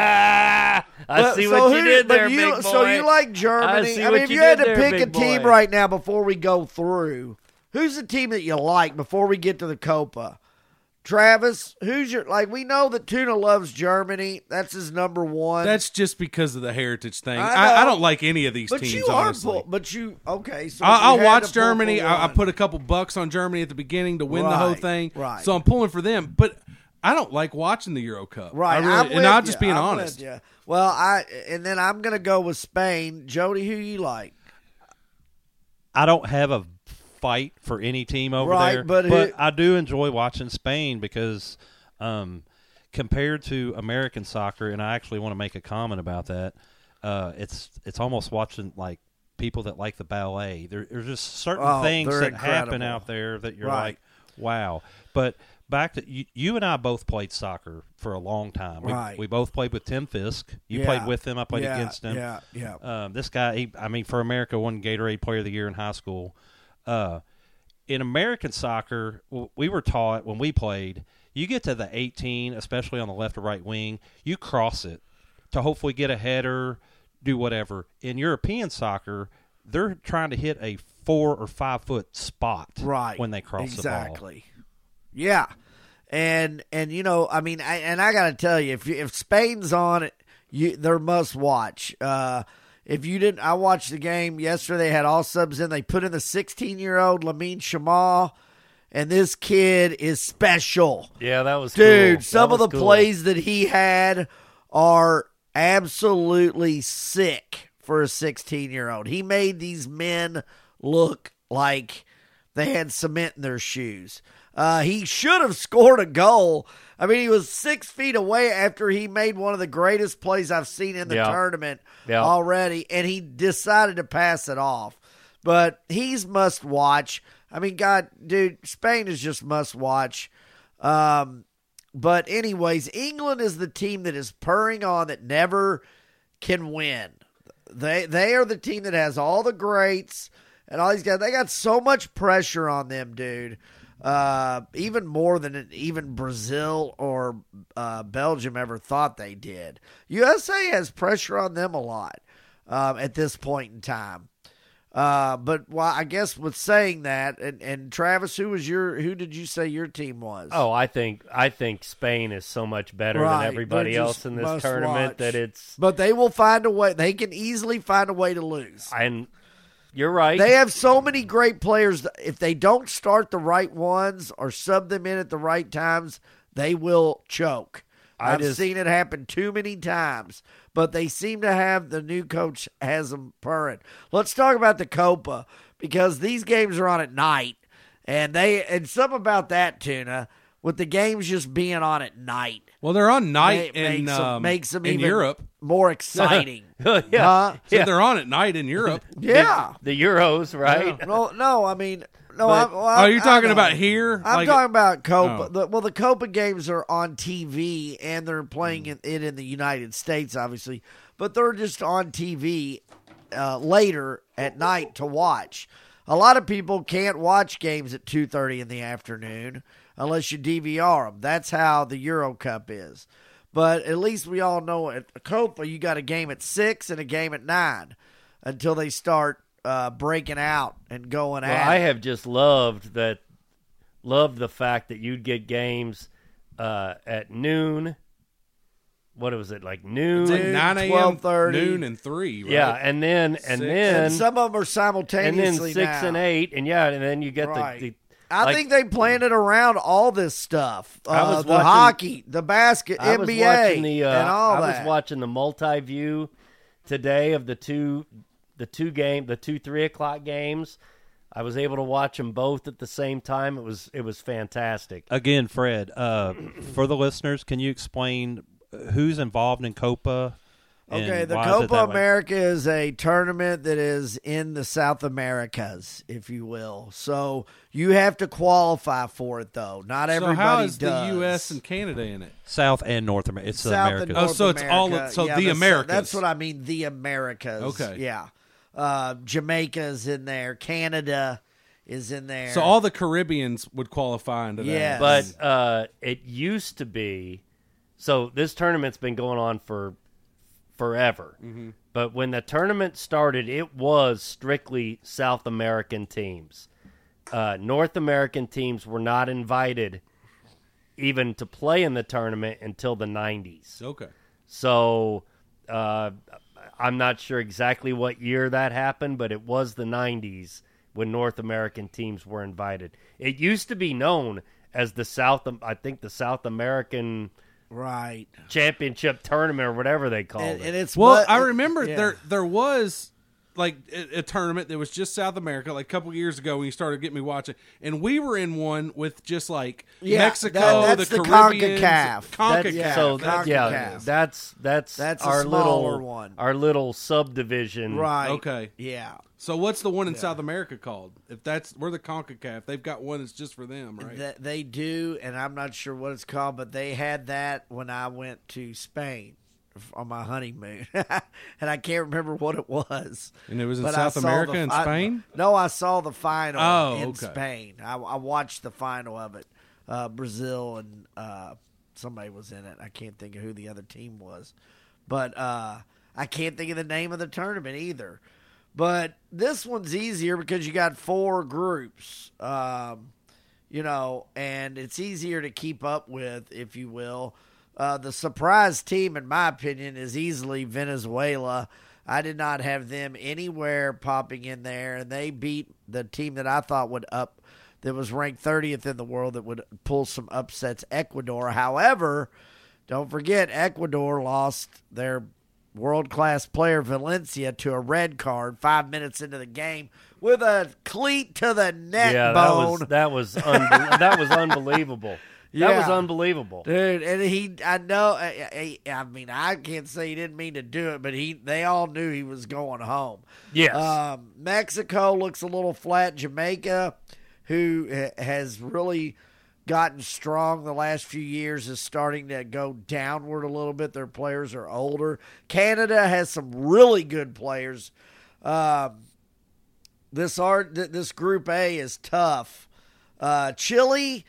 I But- see so what you who- did but there, you- big boy. So you like I Germany? see I, what mean, if you you, had did to there, pick a big team boy. right now before we go through, who's the team that you like before we get to the Copa? Travis, who's your, like, we know that Tuna loves Germany. That's his number one. That's just because of the heritage thing. I I, I, know. don't like any of these but teams, you are honestly. pull, but you, okay. So I, if you I'll had watch to pull Germany. for I, I one- put a couple bucks on Germany at the beginning to win the whole Right, thing. right. So I'm pulling for them. But I don't like watching the Euro Cup. Right, I really, I'm and with I'm just ya. being I'm honest. with ya. Well, I and then I'm going to go with Spain. Jody, who you like? I don't have a fight for any team over Right, there, but who- I do enjoy watching Spain because um, compared to American soccer, and I actually want to make a comment about that. Uh, it's it's almost watching like people that like the ballet. There, there's just certain Oh, things they're that happen incredible. out there that you're Right. like, wow. But back to you, you and I both played soccer for a long time. We, Right. we both played with Tim Fisk. You Yeah. played with him. I played Yeah, against him. Yeah, yeah. Um, this guy, he, I mean, for America, won Gatorade Player of the Year in high school. Uh, in American soccer, w- we were taught when we played, you get to the eighteen, especially on the left or right wing, you cross it to hopefully get a header, do whatever. In European soccer, they're trying to hit a four or five foot spot Right. when they cross exactly. Yeah. And and you know, I mean, I, and I got to tell you, if you, if Spain's on it, you they're must watch. Uh, if you didn't, I watched the game yesterday. They had all subs in. They put in the sixteen year old Lamine Shamal, and this kid is special. Yeah, that was Dude, cool. some That of the was cool. plays that he had are absolutely sick for a sixteen-year-old. He made these men look like they had cement in their shoes. Uh, he should have scored a goal. I mean, he was six feet away after he made one of the greatest plays I've seen in the Yeah. tournament Yeah. already, and he decided to pass it off. But he's must watch. I mean, God, dude, Spain is just must watch. Um, but anyways, England is the team that is purring on that never can win. They they are the team that has all the greats and all these guys. They got so much pressure on them, dude. Uh, even more than even Brazil or uh, Belgium ever thought they did. U S A has pressure on them a lot um, at this point in time. Uh, but well, I guess with saying that, and, and Travis, who was your who did you say your team was? Oh, I think I think Spain is so much better Right, than everybody they're else just in this must tournament watch. that it's. But they will find a way. They can easily find a way to lose. And you're right. They have so many great players. that If they don't start the right ones or sub them in at the right times, they will choke. I I've just- seen it happen too many times. But they seem to have, the new coach has them purring. Let's talk about the Copa, because these games are on at night. And they and some about that, Tuna, with the games just being on at night. Well, they're on night ma- in makes them, um, makes them in even Europe. more exciting. yeah. Huh? So yeah. they're on at night in Europe. Yeah. The Euros, right? No, no, I mean, no. But- I'm, well, Oh, you're I talking know. about here? I'm Like- talking about Copa. Oh. The, well, the Copa games are on T V, and they're playing Hmm. it, it in the United States, obviously. But they're just on T V uh, later at night to watch. A lot of people can't watch games at two thirty in the afternoon unless you D V R them. That's how the Euro Cup is. But at least we all know at Copa, you got a game at six and a game at nine until they start uh, breaking out and going Well, at I it. have just loved that. Loved the fact that you'd get games uh, at noon. What was it like noon? It's like Noon, nine a.m., twelve thirty. noon, and three, right? Yeah, and then and Six. then And some of them are and then simultaneously six now. and eight, and yeah, and then you get Right. the. the I like- think they planned it around all this stuff. Uh, I was the watching- hockey, the basket, I was N B A, watching the. Uh, and all I that. was watching the multi-view today of the two, the two game, the two three o'clock games. I was able to watch them both at the same time. It was it was fantastic. Again, Fred, uh, for the listeners, can you explain who's involved in Copa? and Okay, the why is it Copa that way? America is a tournament that is in the South Americas, if you will. So you have to qualify for it, though. Not So everybody how is does. the U S and Canada in it? South and North America. It's the South Americas. and Oh, North so it's all of- America. so Yeah, the that's- Americas. That's what I mean. The Americas. Okay. Yeah. Uh, Jamaica's in there. Canada is in there. So all the Caribbeans would qualify into that. Yes. But uh, it used to be, so this tournament's been going on for forever. Mm-hmm. But when the tournament started, it was strictly South American teams. uh, North American teams were not invited even to play in the tournament until the nineties. Okay. So uh, I'm not sure exactly what year that happened, but it was the nineties when North American teams were invited. It used to be known as the South, I think the South American right Championship Tournament or whatever they called and, it. and it's Well, what- I remember yeah. there there was like a, a tournament that was just South America, like a couple years ago when you started getting me watching, and we were in one with just like Yeah, Mexico, that- that's the, the Caribbean, CONCACAF. CONCACAF. That- yeah, so That's- that, yeah, CONCACAF. that's that's That's a our smaller little one. our little subdivision. right. Okay. Yeah. So what's the one in South America called? If that's we're the CONCACAF, they've got one that's just for them, right? Th- they do, and I'm not sure what it's called, but they had that when I went to Spain on my honeymoon, and I can't remember what it was. And it was in But I South saw America the- and I- Spain? no, I saw the final Oh, in okay. Spain. I, I watched the final of it. Uh, Brazil and uh, somebody was in it. I can't think of who the other team was, but uh, I can't think of the name of the tournament either. But this one's easier because you got four groups, um, you know, and it's easier to keep up with, if you will. Uh, the surprise team, in my opinion, is easily Venezuela. I did not have them anywhere popping in there, and they beat the team that I thought would up, that was ranked thirtieth in the world, that would pull some upsets, Ecuador. However, don't forget, Ecuador lost their world-class player Valencia to a red card five minutes into the game with a cleat to the neck Yeah, that bone. was that was unbe- that was unbelievable. That was Yeah. unbelievable. Dude, and he, I know, I, I, I mean, I can't say he didn't mean to do it, but he, they all knew he was going home. Yes. Um, Mexico looks a little flat. Jamaica, who ha- has really gotten strong the last few years, is starting to go downward a little bit. Their players are older. Canada has some really good players. Um, this art, th- this Group A is tough. Uh, Chile,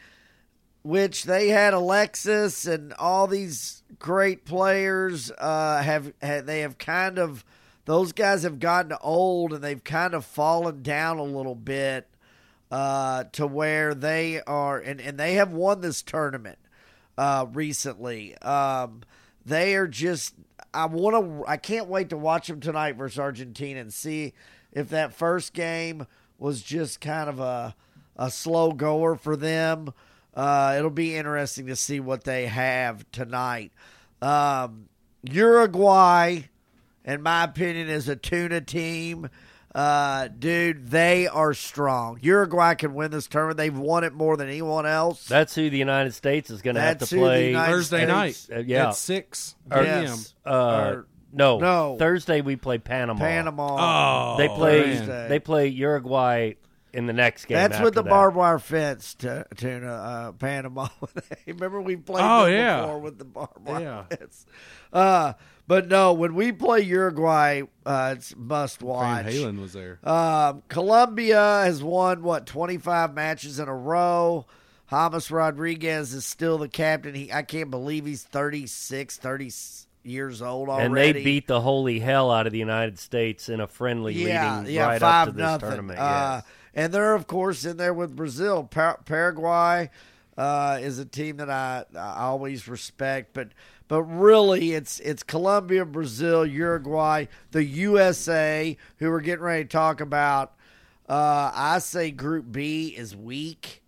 which they had Alexis and all these great players, uh, have, have they have kind of, those guys have gotten old and they've kind of fallen down a little bit uh, to where they are, and, and they have won this tournament uh, recently. Um, they are just, I want to, I can't wait to watch them tonight versus Argentina and see if that first game was just kind of a, a slow goer for them. Uh, it'll be interesting to see what they have tonight. Um, Uruguay, in my opinion, is a tuna team. Uh, dude, they are strong. Uruguay can win this tournament. They've won it more than anyone else. That's who the United States is going to have to That's who the play. United Thursday States- night Uh, yeah. at six Or- p.m. Yes. Uh, Or- no, no. Thursday we play Panama. Panama. Oh, They play. Thursday. They play Uruguay in the next game. That's after with the that. barbed wire fence, to, tuna, uh, Panama. Remember we played Oh, them yeah. before with the barbed wire Yeah. fence. Uh, but no, when we play Uruguay, uh, it's must Van watch. Halen was there. Um, Colombia has won, what, twenty-five matches in a row. James Rodriguez is still the captain. He, I can't believe he's thirty-six, thirty years old already. And they beat the holy hell out of the United States in a friendly yeah, leading yeah, right five up to this nothing. tournament. Uh, yes. And they're, of course, in there with Brazil. Par- Paraguay uh, is a team that I, I always respect, but but really it's it's Colombia, Brazil, Uruguay, the U S A, who we're getting ready to talk about. Uh, I say Group B is weak,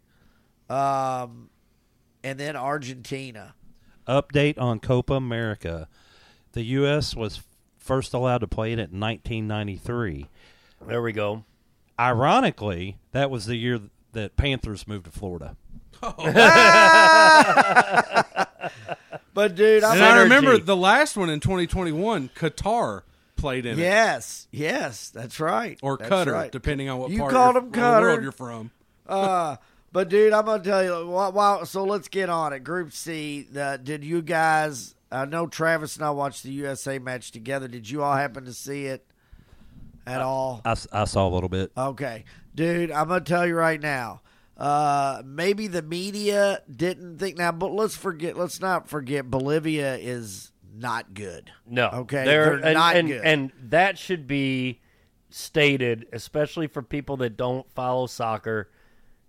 um, and then Argentina. Update on Copa America. The U S was first allowed to play it in nineteen ninety-three. There we go. Ironically, that was the year that Panthers moved to Florida. But dude, I'm And I Synergy. remember the last one in twenty twenty-one, Qatar played in it. yes, yes, that's right. Or That's Qatar, right. depending on what You part called of him the world Qatar. you're from. Uh, but dude, I'm gonna tell you. Wow, wow, so let's get on it. Group C. Uh, did you guys? I know Travis and I watched the U S A match together. Did you all happen to see it at all? I, s- I saw a little bit. Okay, dude, I'm gonna tell you right now. Uh, maybe the media didn't think now, but let's forget. Let's not forget. Bolivia is not good. No. Okay, They're, they're and, not and, good. and that should be stated, especially for people that don't follow soccer.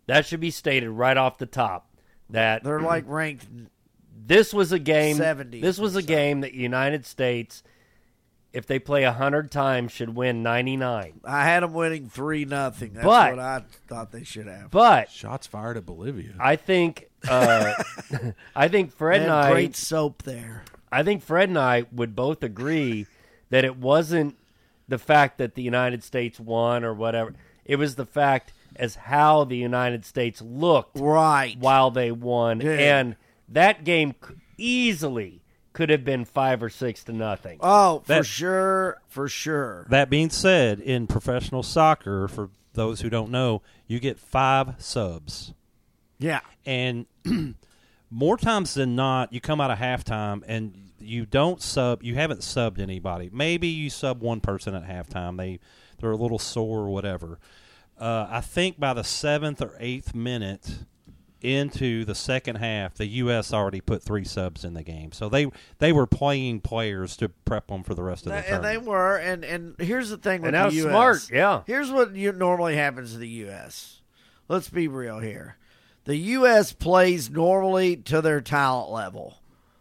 That should be stated right off the top. That They're like ranked this was a game. seventy. This was a game that the United States, if they play a hundred times, should win ninety-nine. I had them winning three nothing. That's But- what I thought they should have. But Shots fired at Bolivia. I think, uh, I think Fred They and had I, great soap there. I think Fred and I would both agree that it wasn't the fact that the United States won or whatever. It was the fact as how the United States looked Right. while they won, Yeah. and that game c- easily could have been five or six to nothing. Oh, for That- sure, for sure. That being said, in professional soccer, for those who don't know, you get five subs. Yeah. And more times than not, you come out of halftime and you don't sub. You haven't subbed anybody. Maybe you sub one person at halftime. They they're a little sore or whatever. Uh, I think by the seventh or eighth minute into the second half, the U S already put three subs in the game. So they they were playing players to prep them for the rest of the and tournament. they were, and, and here's the thing with And that the was U S. smart, yeah. Here's what you, normally happens to the U S. Let's be real here. The U S plays normally to their talent level.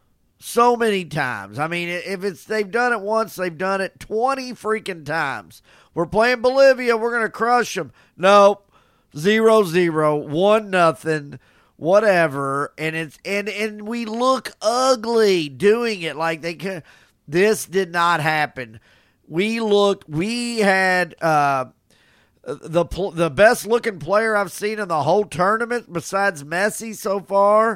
So many times. I mean, if it's they've done it once, they've done it twenty freaking times. We're playing Bolivia, we're going to crush them. Nope. Zero, zero, one, nothing, whatever. And it's and, and we look ugly doing it. Like they can. This did not happen. We looked, we had uh, the pl- the best looking player I've seen in the whole tournament besides Messi so far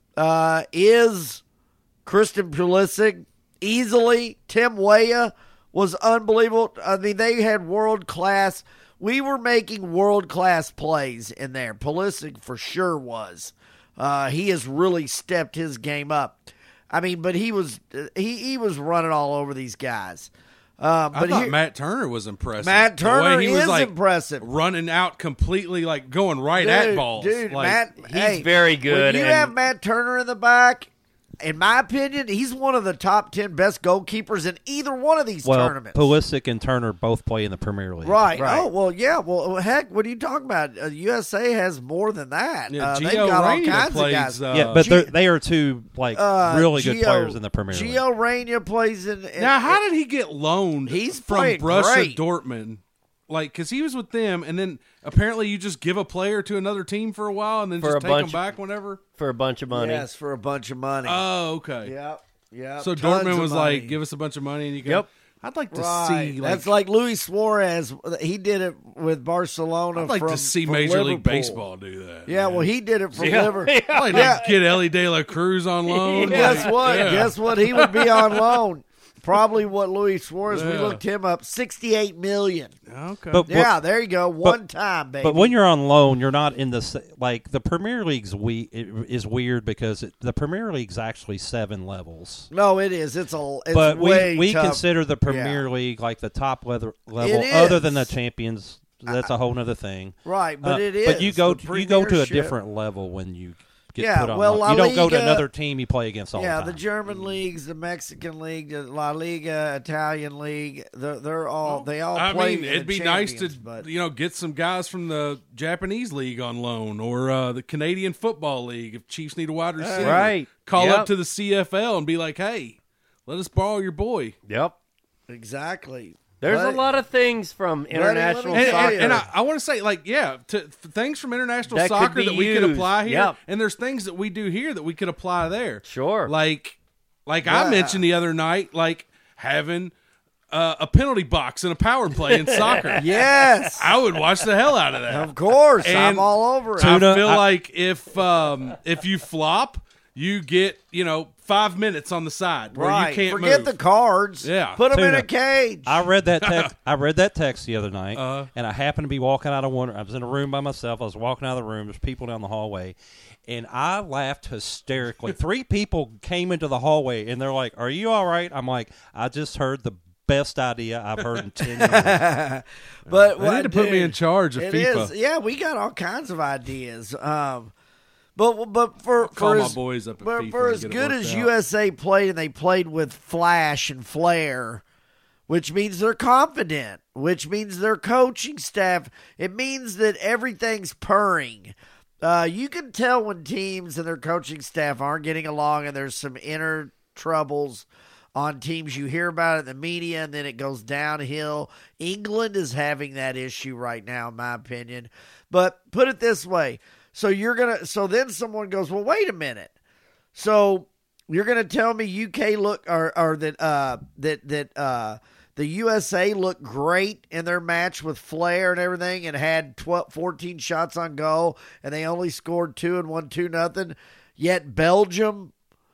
uh, is Christian Pulisic. Easily, Tim Weah was unbelievable. I mean, they had world class. We were making world class plays in there. Pulisic for sure was. Uh, he has really stepped his game up. I mean, but he was he he was running all over these guys. Uh, I but thought here- Matt Turner was impressive. Matt The way Turner he was, is like, impressive. running out completely, like going right Dude, at balls. Dude, like, Matt, he's hey, very good, When you and- have Matt Turner in the back, in my opinion, he's one of the top ten best goalkeepers in either one of these well, tournaments. Pulisic and Turner both play in the Premier League. Right. Right. Oh, well, yeah. Well, heck, what are you talking about? Uh, U S A has more than that. Yeah, uh, they've Gio got all Reyna kinds plays, of guys. uh, Yeah, but G- they're, they are two like Uh, really good Gio- players in the Premier League. Gio Reyna plays in. in Now, how did he get loaned He's from playing Borussia great. Dortmund? Like, because he was with them, and then apparently you just give a player to another team for a while, and then For just a take them bunch- back whenever. For a bunch of money. Yes, for a bunch of money. Oh, okay. Yep. Yep. So Tons Dortmund of was money. like, "Give us a bunch of money, and you can." Yep. I'd like to Right. see. Like, That's like Luis Suarez. He did it with Barcelona. I'd like from, to see from Major Liverpool. League Baseball do that. Yeah, man. well, he did it from Yeah. Liverpool. I'd like Yeah. to get Ellie De La Cruz on loan. Guess Like, what? yeah. Guess what? He would be on loan. Probably what Luis Suarez. We Yeah. looked him up. Sixty-eight million. Okay. But Yeah, there you go. One time, baby. But when you're on loan, you're not in the s- like the Premier League's we it is weird because it, the Premier League's actually seven levels. no, it is. It's a. It's but way we we tough. consider the Premier League like the top level, level It other is. than the Champions. That's a whole other thing. right, but Uh, it is. But you go the you go to a Premiership. different level when you get Yeah, put on. well, loan. La you don't go to Liga- another team you play against all Yeah, the the time. German leagues, the Mexican league, the La Liga, Italian league. They're, they're all. They all. I play mean, in it'd the be nice to champions, But you know get some guys from the Japanese league on loan or uh, the Canadian Football League if Chiefs need a wide receiver. Right. Call Yep. up to the C F L and be like, "Hey, let us borrow your boy." Yep. exactly. There's But- a lot of things from international let me And, soccer. and, and I, I want to say, like, yeah, to, f- things from international That could soccer be that we could used. apply here, Yep. and there's things that we do here that we could apply there. Sure. Like, like Yeah. I mentioned the other night, like having uh, a penalty box and a power play in soccer. Yes, I would watch the hell out of that. of course. I'm And all over it. I Tuna, feel I- like if um, if you flop, you get you know five minutes on the side where right. you can't Forget move. the cards. Yeah. Put them in Tuna. a cage. I read that text. I read that text the other night, Uh-huh. and I happened to be walking out of one. I was in a room by myself. I was walking out of the room. There's people down the hallway, and I laughed hysterically. Three people came into the hallway, and they're like, "Are you all right?" I'm like, "I just heard the best idea I've heard in ten years." but They what, need to put me dude, in charge of it FIFA. is- yeah, we got all kinds of ideas. Um, but but for call for my as, boys up at but FIFA for and as get it good worked as out. U S A played, and they played with flash and flair, which means they're confident, which means their coaching staff. It means that everything's purring. Uh, you can tell when teams and their coaching staff aren't getting along and there's some inner troubles on teams. You hear about it in the media and then it goes downhill. England is having that issue right now, in my opinion. But put it this way. So you're going to, so then someone goes, well, wait a minute. So you're going to tell me U K look, or, or that, uh, that, that, uh, the U S A looked great in their match with Flair and everything and had twelve, fourteen shots on goal, and they only scored two and won two nothing. Yet Belgium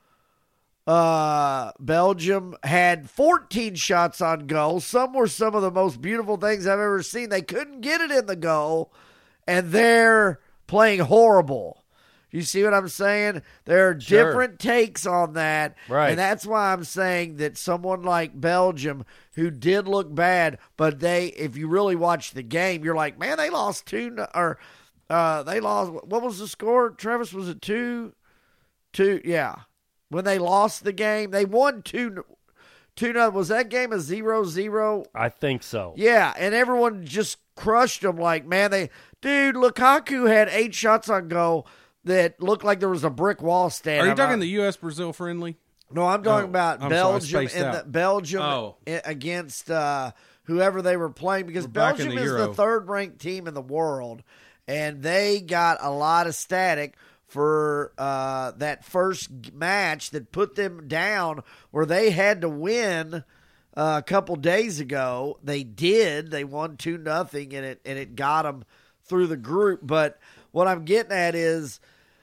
uh, Belgium had fourteen shots on goal. Some were some of the most beautiful things I've ever seen. They couldn't get it in the goal, and they're playing horrible. You see what I'm saying? There are Sure. different takes on that. Right. And that's why I'm saying that someone like Belgium, who did look bad, but they, if you really watch the game, you're like, man, they lost two, or uh, they lost, what was the score, Travis? Was it two? Two, yeah. When they lost the game, they won two, two, no, was that game a zero zero? I think so. Yeah, and everyone just crushed them like, man, they, dude, Lukaku had eight shots on goal that looked like there was a brick wall standing. Are you I'm talking out- the U S Brazil friendly? No, I'm talking Oh, about I'm sorry, I Belgium spaced and the, out. Belgium Oh. i- against uh, whoever they were playing, because We're back in Belgium the is Euro. the third ranked team in the world, and they got a lot of static for uh, that first g- match that put them down, where they had to win uh, a couple days ago. They did. They won two nothing, and it and it got them through the group. But what I'm getting at is.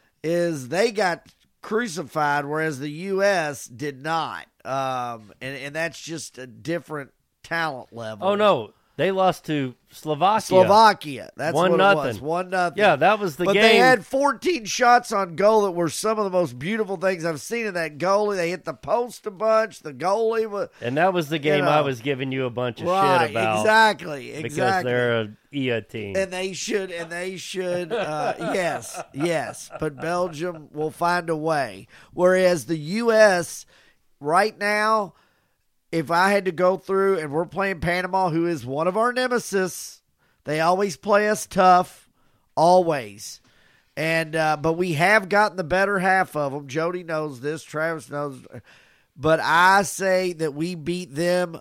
is they got crucified, whereas the U S did not. Um, and, and that's just a different talent level. Oh, no. They lost to Slovakia. Slovakia. That's One what nothing. it was. One nothing. Yeah, that was the but game. they had fourteen shots on goal that were some of the most beautiful things I've seen in that goalie. They hit the post a bunch. The goalie was and that was the game know. I was giving you a bunch of right. shit about. Exactly. Because Exactly. they're a E A team. And they should, and they should, uh, yes, yes. But Belgium will find a way. Whereas the U S right now, if I had to go through, and we're playing Panama, who is one of our nemesis, they always play us tough, always. And uh, but we have gotten the better half of them. Jody knows this. Travis knows. But I say that we beat them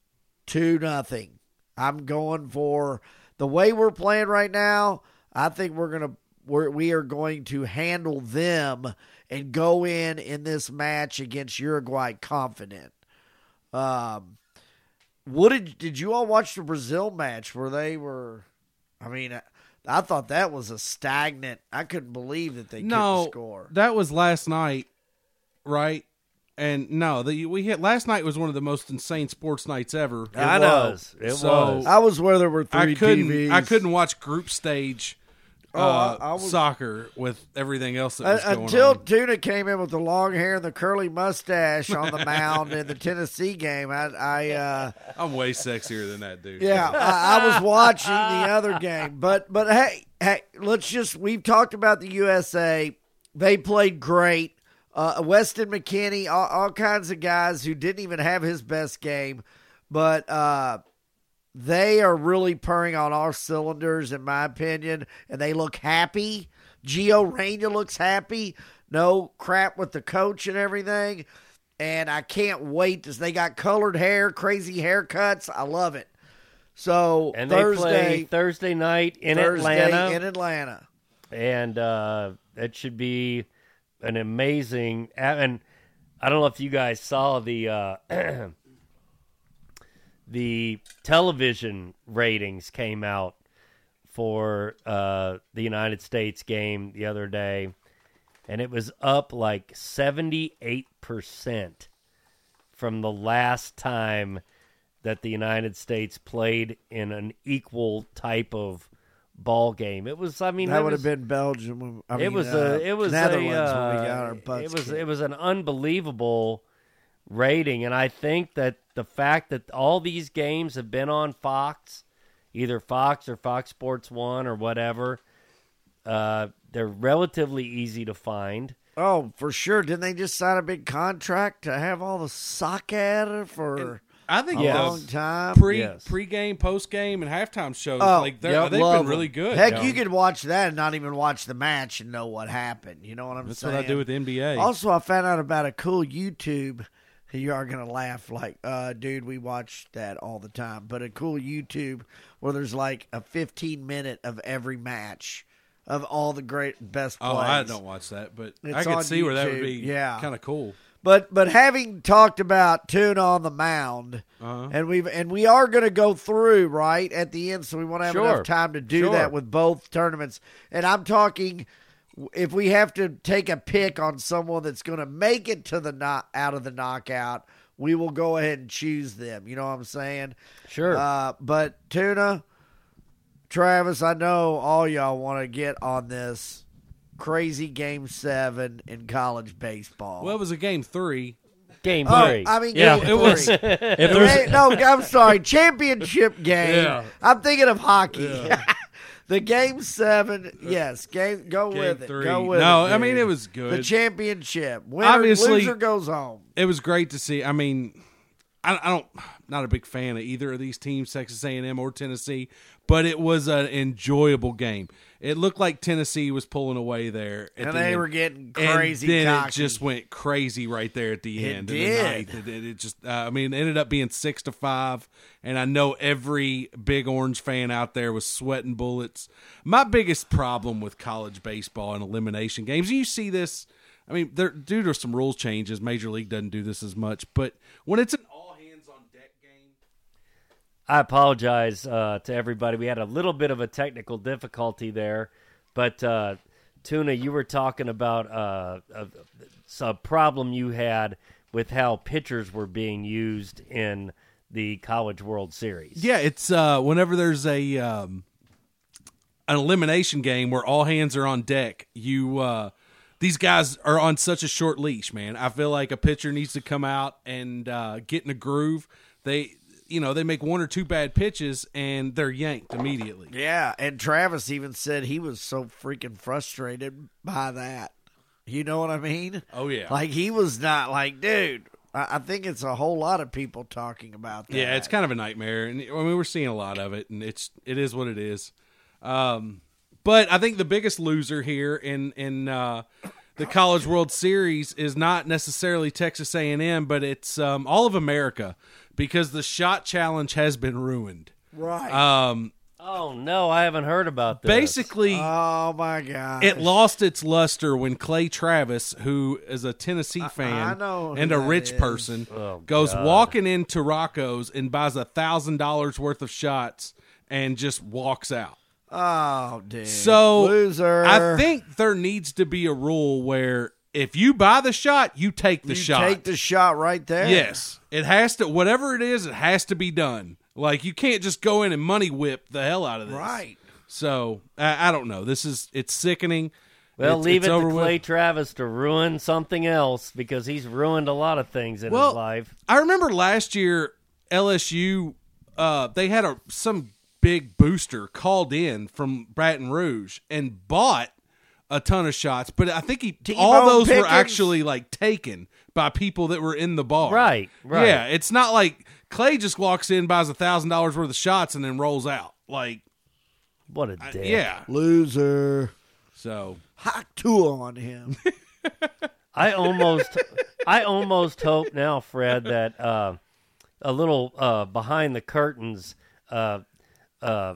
two nothing. I'm going for the way we're playing right now. I think we're gonna we're, we are going to handle them and go in in this match against Uruguay confident. Um, what did did you all watch the Brazil match where they were? I mean, I, I thought that was a stagnant. I couldn't believe that they No, couldn't score. that was last night, right? And no, the we hit last night was one of the most insane sports nights ever. it I know. was. It So- was. I was where there were three I couldn't. T Vs. I couldn't watch group stage uh, Oh, I- I was- soccer with everything else that was Uh, going until on. Tuna came in with the long hair and the curly mustache on the mound in the Tennessee game. I, I uh, I'm way sexier than that dude. yeah, I, I was watching the other game, but but hey, hey, let's just we've talked about the U S A. They played great. Uh, Weston McKinney, all, all kinds of guys who didn't even have his best game, but uh, they are really purring on all cylinders, in my opinion, and they look happy. Gio Reyna looks happy. No crap with the coach and everything. And I can't wait. To, they got colored hair, crazy haircuts. I love it. So and they Thursday, play Thursday night in Thursday Atlanta. in Atlanta. and uh, it should be an amazing. And I don't know if you guys saw the uh, the television ratings came out for uh, the United States game the other day, and it was up like seventy-eight percent from the last time that the United States played in an equal type of ball game. It was, I mean, That it would was, have been Belgium. I mean, it was uh, a, it was Netherlands a, when we uh, got our butts it was, kicked. it was an unbelievable rating, and I think that the fact that all these games have been on Fox, either Fox or Fox Sports One or whatever, uh, they're relatively easy to find. Oh, for sure. Didn't they just sign a big contract to have all the soccer for? I think a Yes. long time. pre Yes. pre-game, post-game, and halftime shows, Oh, like they're, yep, they've love been really them. good. Heck, Yeah. you could watch that and not even watch the match and know what happened. You know what I'm That's saying? what I do with the N B A. Also, I found out about a cool YouTube. You are going to laugh like, uh, dude, we watch that all the time. But a cool YouTube where there's like a fifteen minute of every match of all the great best plays. oh, I don't watch that, but I It's could on see where that would YouTube. be Yeah. kind of cool. But but having talked about Tuna on the mound, Uh-huh. and we've and we are going to go through right at the end, so we want to have Sure. enough time to do Sure. that with both tournaments. And I'm talking if we have to take a pick on someone that's going to make it to the knock out of the knockout, we will go ahead and choose them. You know what I'm saying? Sure. Uh, but Tuna, Travis, I know all y'all want to get on this crazy game seven in college baseball. Well, it was a game three. Game Oh, three. I mean, Yeah, game it was- three. If there's Hey, no, I'm sorry. Championship game. Yeah. I'm thinking of hockey. The game seven, yes. Game, go Game with it. three. Go with no, it. I mean dude. it was good. the championship. Winner, Obviously- loser goes home. it was great to see. I mean, I, I don't, not a big fan of either of these teams, Texas A and M or Tennessee, but it was an enjoyable game. It looked like Tennessee was pulling away there, at And the they end. were getting crazy. And then cocky. it just went crazy right there at the It end. did. Of the ninth. It, it, it just, uh, I mean, it ended up being six to five. And I know every Big Orange fan out there was sweating bullets. My biggest problem with college baseball and elimination games, and you see this. I mean, there, due to some rules changes, Major League doesn't do this as much. But when it's an all hands on deck game, I apologize uh, to everybody. We had a little bit of a technical difficulty there, but uh, Tuna, you were talking about uh, a, a problem you had with how pitchers were being used in the College World Series. yeah, it's uh, whenever there's a um, an elimination game where all hands are on deck, you uh, these guys are on such a short leash, man. I feel like a pitcher needs to come out and uh, get in a groove. They, you know, they make one or two bad pitches and they're yanked immediately. Yeah, and Travis even said he was so freaking frustrated by that. You know what I mean? Oh yeah, Like he was not like, dude. I I think it's a whole lot of people talking about that. yeah, it's kind of a nightmare, and I mean we're seeing a lot of it, and it's it is what it is. Um, but I think the biggest loser here in in uh, the College World Series is not necessarily Texas A and M, but it's um, all of America, because the shot challenge has been ruined. right. Um, Oh, no, I haven't heard about this. basically, oh my god! it lost its luster when Clay Travis, who is a Tennessee fan I know who and a that rich is. person, Oh, goes God. walking into Rocco's and buys a thousand dollars worth of shots and just walks out. Oh, dude. So loser. I think there needs to be a rule where if you buy the shot, you take the you shot. take the shot right there. Yes, it has to. Whatever it is, it has to be done. Like you can't just go in and money whip the hell out of this. Right. So I, I don't know. This is it's sickening. Well, It's- leave it's it over to with. Clay Travis to ruin something else because he's ruined a lot of things in Well, his life. I remember last year L S U uh, they had a some big booster called in from Baton Rouge and bought a ton of shots, but I think he T-Bone all those Pickens. were actually like taken by people that were in the bar. Right, right. Yeah, it's not like Clay just walks in, buys a thousand dollars worth of shots, and then rolls out. Like, What a dick. yeah. Loser. So Hot two on him. I almost, I almost hope now, Fred, that uh, a little uh, behind the curtains uh, uh,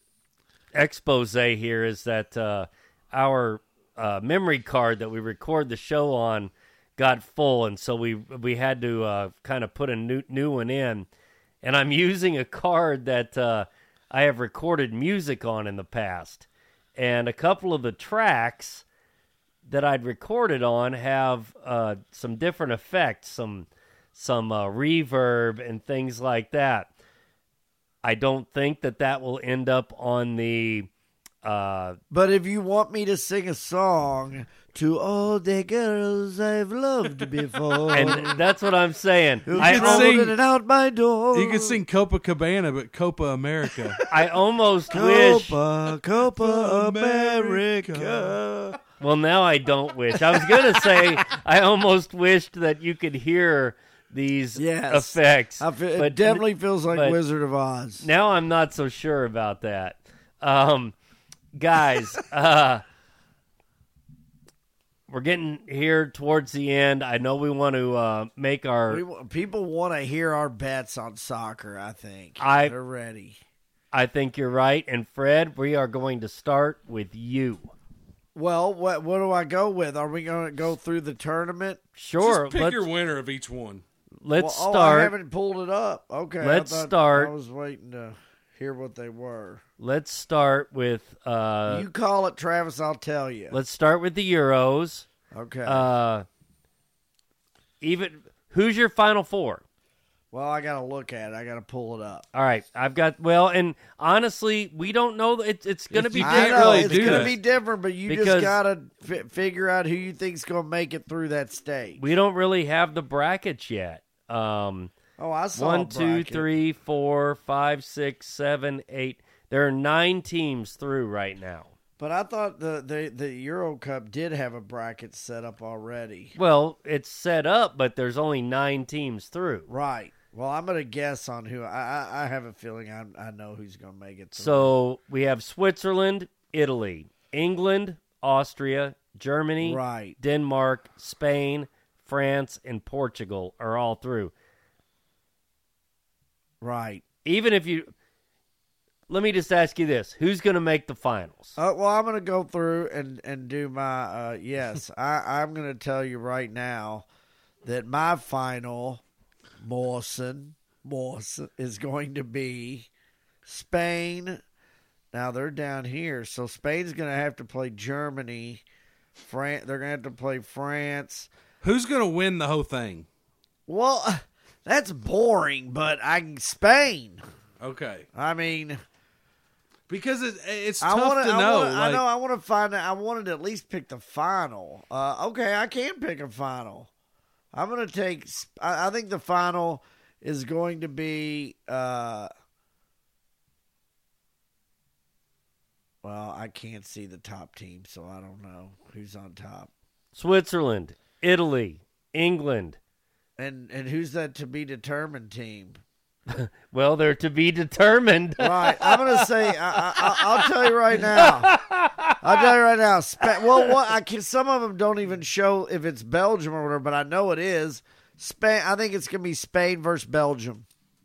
expose here is that uh, our uh, memory card that we record the show on got full, and so we we had to uh, kind of put a new new one in. And I'm using a card that uh, I have recorded music on in the past, and a couple of the tracks that I'd recorded on have uh, some different effects, some some uh, reverb and things like that. I don't think that that will end up on the. Uh, But if you want me to sing a song to all the girls I've loved before, and that's what I'm saying. who I, could crawled sing- in and out my door. you could sing Copacabana, but Copa America. I almost wish. Copa, Copa America. Well, now I don't wish. I was going to say I almost wished that you could hear these Yes. effects. I feel, it but definitely feels like but Wizard of Oz. Now I'm not so sure about that. Um, guys, uh, we're getting here towards the end. I know we want to uh, make our. We, wa- people want to hear our bets on soccer, I think. I- They're ready. I think you're right. And Fred, we are going to start with you. Well, what what do I go with? Are we going to go through the tournament? Sure. Just pick let's your winner of each one. let's well, Oh, I start. haven't pulled it up. Okay. Let's I thought- start. I was waiting to hear what they were. Let's start with. Uh, you call it, Travis. I'll tell you. let's start with the Euros. Okay. Uh, even who's your final four? well, I got to look at it. I got to pull it up. All right, I've got well, and honestly, we don't know. It's it's going to If be you I can't different. know really it's do going to that. be different, but you Because- just got to f- figure out who you think's going to make it through that stage. We don't really have the brackets yet. Um, oh, I saw a one, two, bracket. three, four, five, six, seven, eight. There are nine teams through right now. But I thought the, the, the Euro Cup did have a bracket set up already. Well, it's set up, but there's only nine teams through. Right. Well, I'm going to guess on who. I, I, I have a feeling I, I know who's going to make it through. So we have Switzerland, Italy, England, Austria, Germany, Right. Denmark, Spain, France, and Portugal are all through. Right. Even if you, let me just ask you this: who's going to make the finals? Uh, well, I'm going to go through and, and do my, uh, yes, I, I'm going to tell you right now that my final, Mawson, Mawson, is going to be Spain. Now, they're down here, so Spain's going to have to play Germany. France, they're going to have to play France. Who's going to win the whole thing? Well, that's boring, but I Spain. Okay. I mean, Because it, it's I tough want to I know. Wanna, I like- know. I want to find out. I wanted to at least pick the final. Uh, okay, I can pick a final. I'm going to take. I, I think the final is going to be. Uh, well, I can't see the top team, so I don't know who's on top. Switzerland, Italy, England. And and who's that to be determined team? Well, they're to be determined. Right. I'm going to say, I, I, I'll tell you right now. I'll tell you right now. Spa- well, what I can, some of them don't even show if it's Belgium or whatever, but I know it is. Spain. I think it's going to be Spain versus Belgium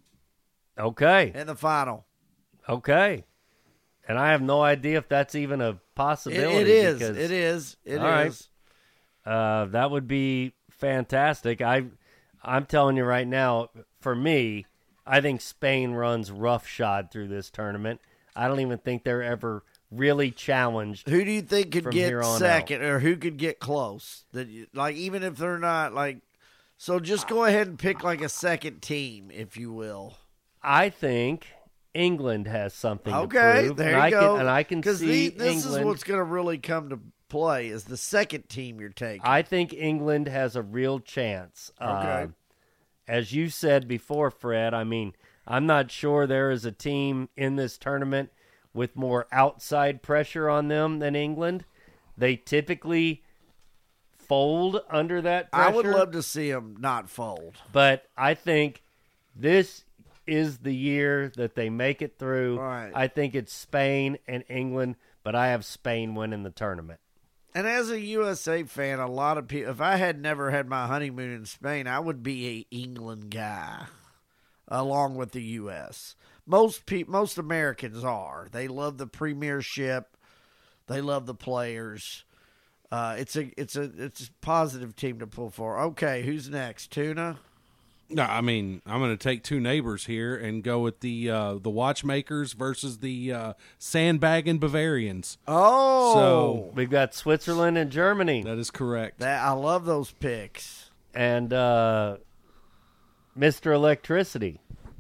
Okay, in the final. okay. And I have no idea if that's even a It, possibility. it is. because, It is. It is. All right. Uh, that would be fantastic. I, I'm telling you right now, for me, I think Spain runs roughshod through this tournament. I don't even think they're ever really challenged. Who do you think could From get here on second, or who could get close? That you- like even if they're not like. So just go ahead and pick like a second team, if you will. I think England has something Okay, to prove. there and you I go. Can, and I can see the, this England. is what's going to really come to play is the second team you're taking. I think England has a real chance. Okay. Uh, as you said before, Fred, I mean, I'm not sure there is a team in this tournament with more outside pressure on them than England. They typically fold under that pressure. I would love to see them not fold. But I think this is the year that they make it through. Right. I think it's Spain and England, but I have Spain winning the tournament. And as a U S A fan, a lot of people, if I had never had my honeymoon in Spain, I would be a England guy along with the U S. Most pe- most Americans are. They love the premiership. They love the players. Uh, it's a it's a it's a positive team to pull for. Okay, who's next? Tuna? No, I mean, I'm going to take two neighbors here and go with the uh, the watchmakers versus the uh, sandbagging Bavarians. Oh, So- We've got Switzerland and Germany. That is correct. that I love those picks. And uh, Mister Electricity.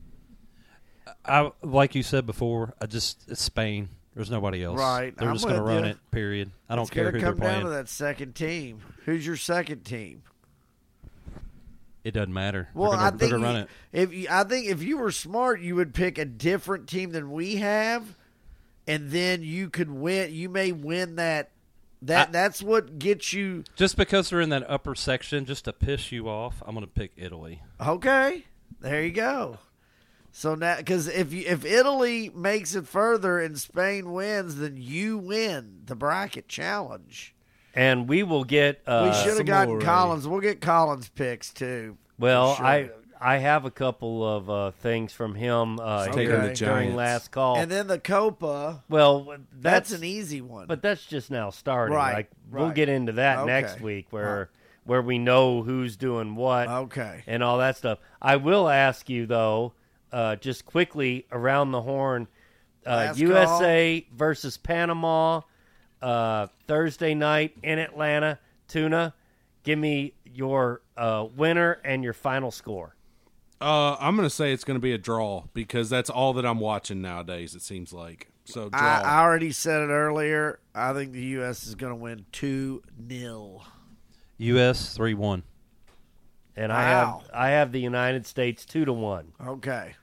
I like you said before. I just it's Spain. There's nobody else. Right, They're I'm just going to with run you. it. Period. I don't It's care gonna who they're come down playing. to that second team. Who's your second team? It doesn't matter. Well, they're I gonna, think they're gonna run you- it. if you, I think if you were smart, you would pick a different team than we have, and then you could win. You may win that That I, that's what gets you. Just because they're in that upper section, just to piss you off, I'm going to pick Italy. Okay, there you go. So now, because if you, if Italy makes it further and Spain wins, then you win the bracket challenge. And we will get. Uh, we should have gotten more, Collins. We'll get Collins picks too. Well, sure. I I have a couple of uh, things from him uh, Taking during, the during Giants. last call. And then the Copa. well, That's, that's, an easy one. but that's just now starting. Right, Like we'll right. get into that Okay. next week, where Right. where we know who's doing what okay. and all that stuff. I will ask you though, uh, just quickly around the horn, uh, Last U S A call. versus Panama, uh, Thursday night in Atlanta. Tuna, give me your uh, winner and your final score. Uh, I'm going to say it's going to be a draw because that's all that I'm watching nowadays, it seems like. So, draw. I, I already said it earlier. I think the U S is going to win two nil. U S three one. And I Wow. have I have the United States two to one. Okay.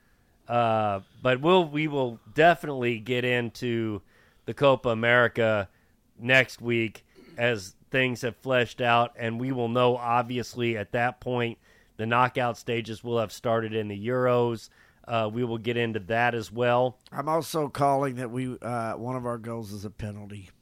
Uh, but we'll we will definitely get into the Copa America next week as things have fleshed out, and we will know obviously at that point the knockout stages will have started in the Euros. Uh, we will get into that as well. I'm also calling that we uh, one of our goals is a penalty.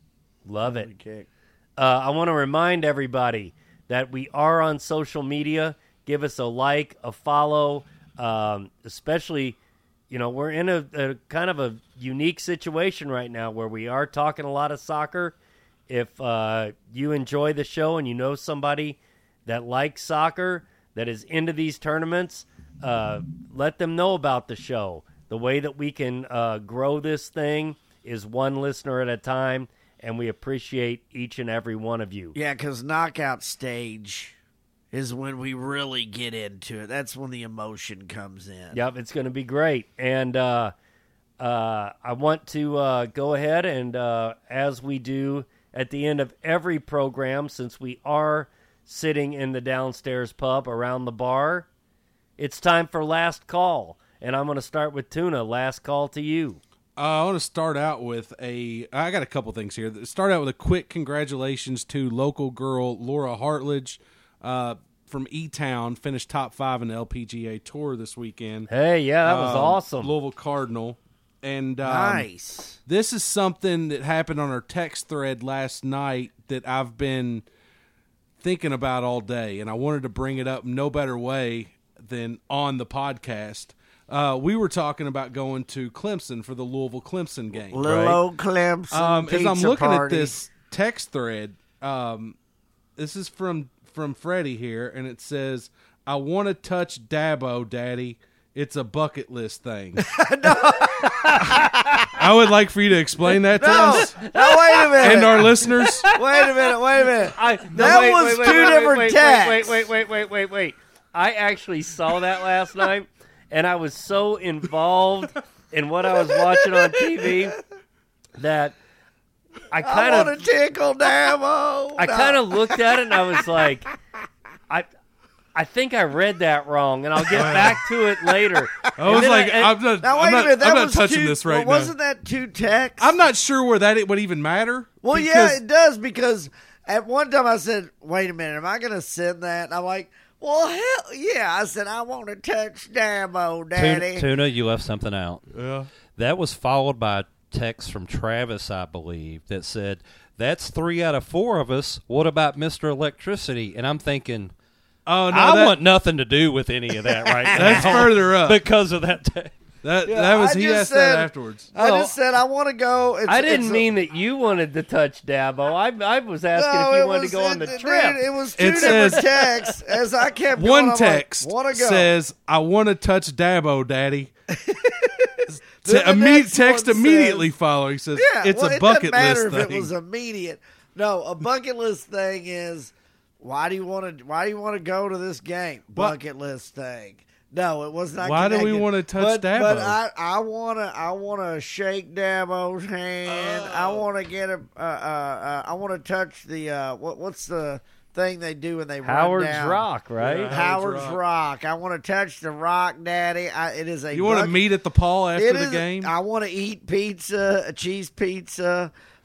Love it. Kick. Uh, I want to remind everybody that we are on social media. Give us a like, a follow, um, especially, you know, we're in a, a kind of a unique situation right now where we are talking a lot of soccer. If uh, you enjoy the show and you know somebody that likes soccer, that is into these tournaments, uh, let them know about the show. The way that we can uh, grow this thing is one listener at a time, and we appreciate each and every one of you. Yeah, because knockout stage is when we really get into it. That's when the emotion comes in. Yep, it's going to be great. And uh, uh, I want to uh, go ahead and, uh, as we do at the end of every program, since we are sitting in the downstairs pub around the bar, it's time for last call. And I'm going to start with Tuna. Last call to you. Uh, I want to start out with a. I got a couple things here. Start out with a quick congratulations to local girl Laura Hartledge uh, from E-Town. Finished top five in the L P G A Tour this weekend. Hey, yeah, that was Um, awesome. Louisville Cardinal. And um, Nice. this is something that happened on our text thread last night that I've been thinking about all day, and I wanted to bring it up no better way than on the podcast. Uh, we were talking about going to Clemson for the Louisville Clemson game. Little right. old Clemson Um, as I'm pizza looking party. at this text thread, um, this is from from Freddie here, and it says, "I want to touch Dabo, Daddy. It's a bucket list thing." I would like for you to explain that to No, us no, wait a minute. and our listeners. Wait a minute, wait a minute. I, no, That wait, was wait, wait, two wait, different wait, texts. Wait, wait, wait, wait, wait, wait. I actually saw that last night, and I was so involved in what I was watching on T V that I kind I of want to tickle Dabo. I No. kind of looked at it and I was like, I I think I read that wrong, and I'll get back to it later. I was like, I, am not, Now wait I'm a not, minute. That I'm not was touching two, this right well, now. Wasn't that two texts? I'm not sure where that it would even matter. Well, because- yeah, it does because at one time I said, "Wait a minute, am I going to send that?" And I'm like, "Well, hell yeah!" I said, "I want to touch Dabo, Daddy." Tuna, Tuna, you left something out. Yeah. That was followed by a text from Travis, I believe, that said, "That's three out of four of us. What about Mister Electricity?" And I'm thinking, Oh no, I that, want nothing to do with any of that right now. that's further up. because of that text. That Yeah, that was I he just asked said- that afterwards. I Well, just said I want to go. It's, I didn't it's a- mean that you wanted to touch Dabo. I I was asking No, if you it wanted was- to go on it- the it- trip. Dude, it was two It different says- texts. As I kept going, One I'm like, text "Wanna go?" says, "I want to touch Dabo, Daddy." Then the Imme- next text one immediately says- following says, Yeah, "It's well, a it bucket doesn't matter list if thing." it was immediate. No, a bucket list thing is why do you want to? Why do you want to go to this game? What? Bucket list thing. No, it was not. Why do we connected. wanna touch but, But Dabo? I, I want to. I want to shake Dabo's hand. I Oh. want to get a. Uh, uh, uh, I want to touch the. Uh, what, what's the thing they do when they Howard's run down? Rock, right? Yeah. Howard's Howard's Rock. I want to touch the Rock, Daddy. I, it is a. You want to bucket- meet at the Paul after it the is- game? I want to eat pizza, a cheese pizza. Uh,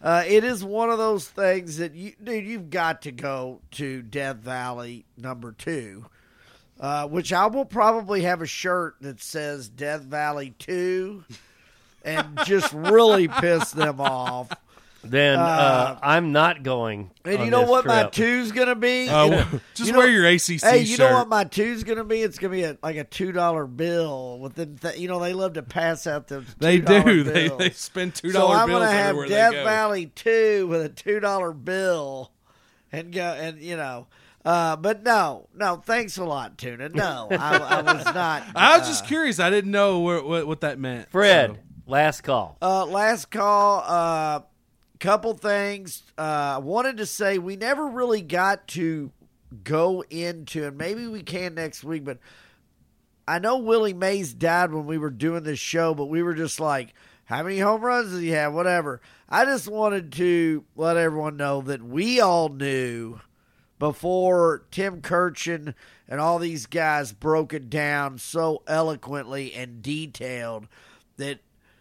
Uh, it is one of those things that you, dude, you've got to go to Death Valley number two, uh, which I will probably have a shirt that says Death Valley two, and just really piss them off. Then uh, Uh, I'm not going. And on you know this what my trip. two's gonna be? Oh, You know- just you know- wear your A C C Hey, you shirt. know what my two's gonna be? It's gonna be a, like a two dollar bill with them. Th- you know they love to pass out the They two dollar do. They bills. they spend two So dollar I'm bills gonna have everywhere Death they go. Valley two with a two dollar bill, and go and you know. Uh, but no, no. Thanks a lot, Tuna. No, I, I was not. I was uh, just curious. I didn't know what what, what that meant. Fred, So. last call. Uh, last call. Uh, couple things. I uh, wanted to say we never really got to go into, and maybe we can next week, but I know Willie Mays died when we were doing this show, but we were just like, how many home runs does he have? Whatever. I just wanted to let everyone know that we all knew before Tim Kirchin and all these guys broke it down so eloquently and detailed that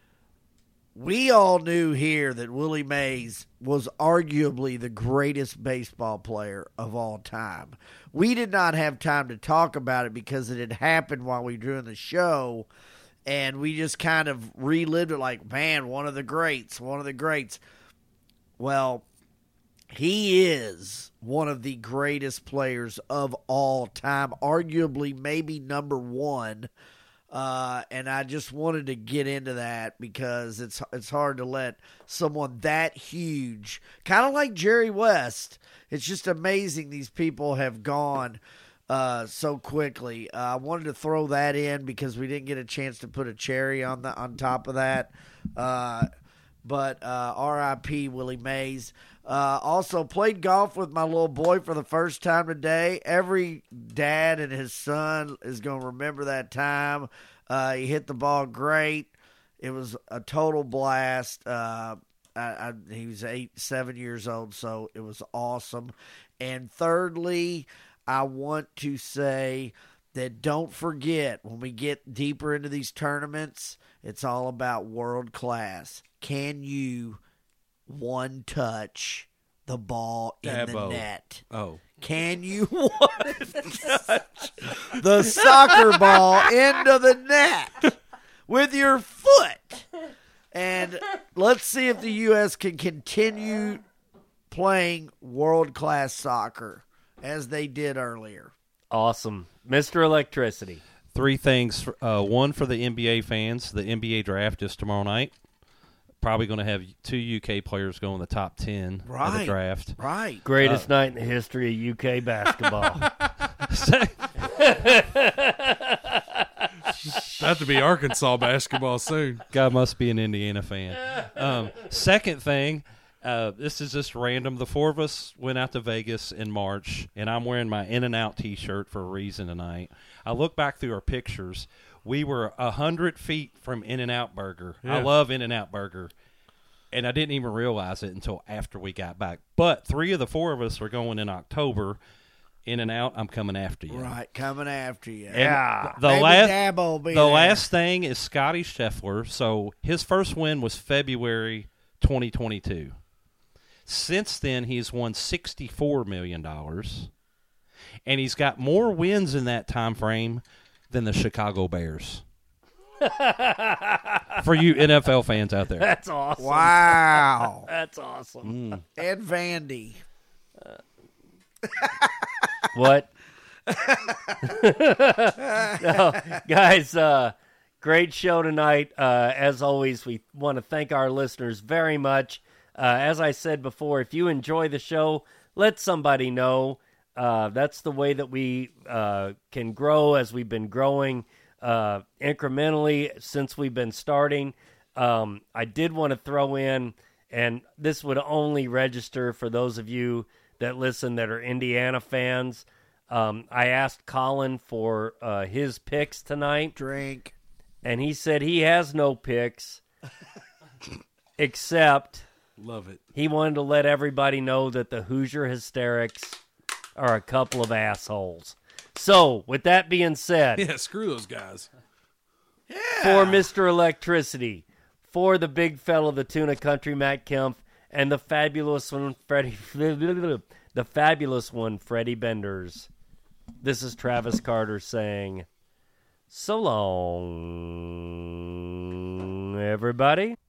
we all knew here that Willie Mays was arguably the greatest baseball player of all time. We did not have time to talk about it because it had happened while we were doing the show, and we just kind of relived it like, man, one of the greats, one of the greats. Well, he is one of the greatest players of all time, arguably maybe number one. Uh, and I just wanted to get into that because it's it's hard to let someone that huge, kind of like Jerry West. It's just amazing these people have gone uh, so quickly. Uh, I wanted to throw that in because we didn't get a chance to put a cherry on the on top of that. Uh, but uh, R I P Willie Mays. Uh, also played golf with my little boy for the first time today. Every dad and his son is going to remember that time. Uh, he hit the ball great. It was a total blast. Uh, I, I, he was eight, seven years old, so it was awesome. And thirdly, I want to say that don't forget, when we get deeper into these tournaments, it's all about world class. Can you one touch the ball in Dabo. the net? Oh, Can you one touch the soccer ball into the net with your foot? And let's see if the U S can continue playing world-class soccer as they did earlier. Awesome. Mister Electricity. Three things. Uh, one for the N B A fans. The N B A draft is tomorrow night. Probably going to have two U K players go in the top ten of the Right. draft. Right. Greatest night in the history of U K basketball. about to be Arkansas basketball soon. Guy must be an Indiana fan. Um, second thing, uh, this is just random. The four of us went out to Vegas in March, and I'm wearing my In-N-Out T-shirt for a reason tonight. I look back through our pictures. We were a hundred feet from In-N-Out Burger. I Yeah. love In-N-Out Burger, and I didn't even realize it until after we got back. But three of the four of us are going in October. In-N-Out, I'm coming after you. Right. Coming after you. And Yeah. The Maybe last Dabo will be the there. last thing is Scotty Scheffler. So his first win was February twenty twenty-two. Since then, he's won sixty-four million dollars, and he's got more wins in that time frame than the Chicago Bears. For you N F L fans out there. That's awesome. Wow. That's awesome. Ed Vandy. What? No, guys, uh, great show tonight. Uh, as always, we want to thank our listeners very much. Uh, as I said before, if you enjoy the show, let somebody know. Uh, that's the way that we uh, can grow as we've been growing uh, incrementally since we've been starting. Um, I did want to throw in, and this would only register for those of you that listen that are Indiana fans. Um, I asked Colin for uh, his picks tonight, Drink. and he said he has no picks except Love it. he wanted to let everybody know that the Hoosier Hysterics are a couple of assholes. So, with that being said, Yeah, screw those guys. for Mister Electricity, for the big fella, the Tuna Country, Matt Kempf, And the fabulous one, Freddie, the fabulous one, Freddie Benders. This is Travis Carter saying, so long, everybody.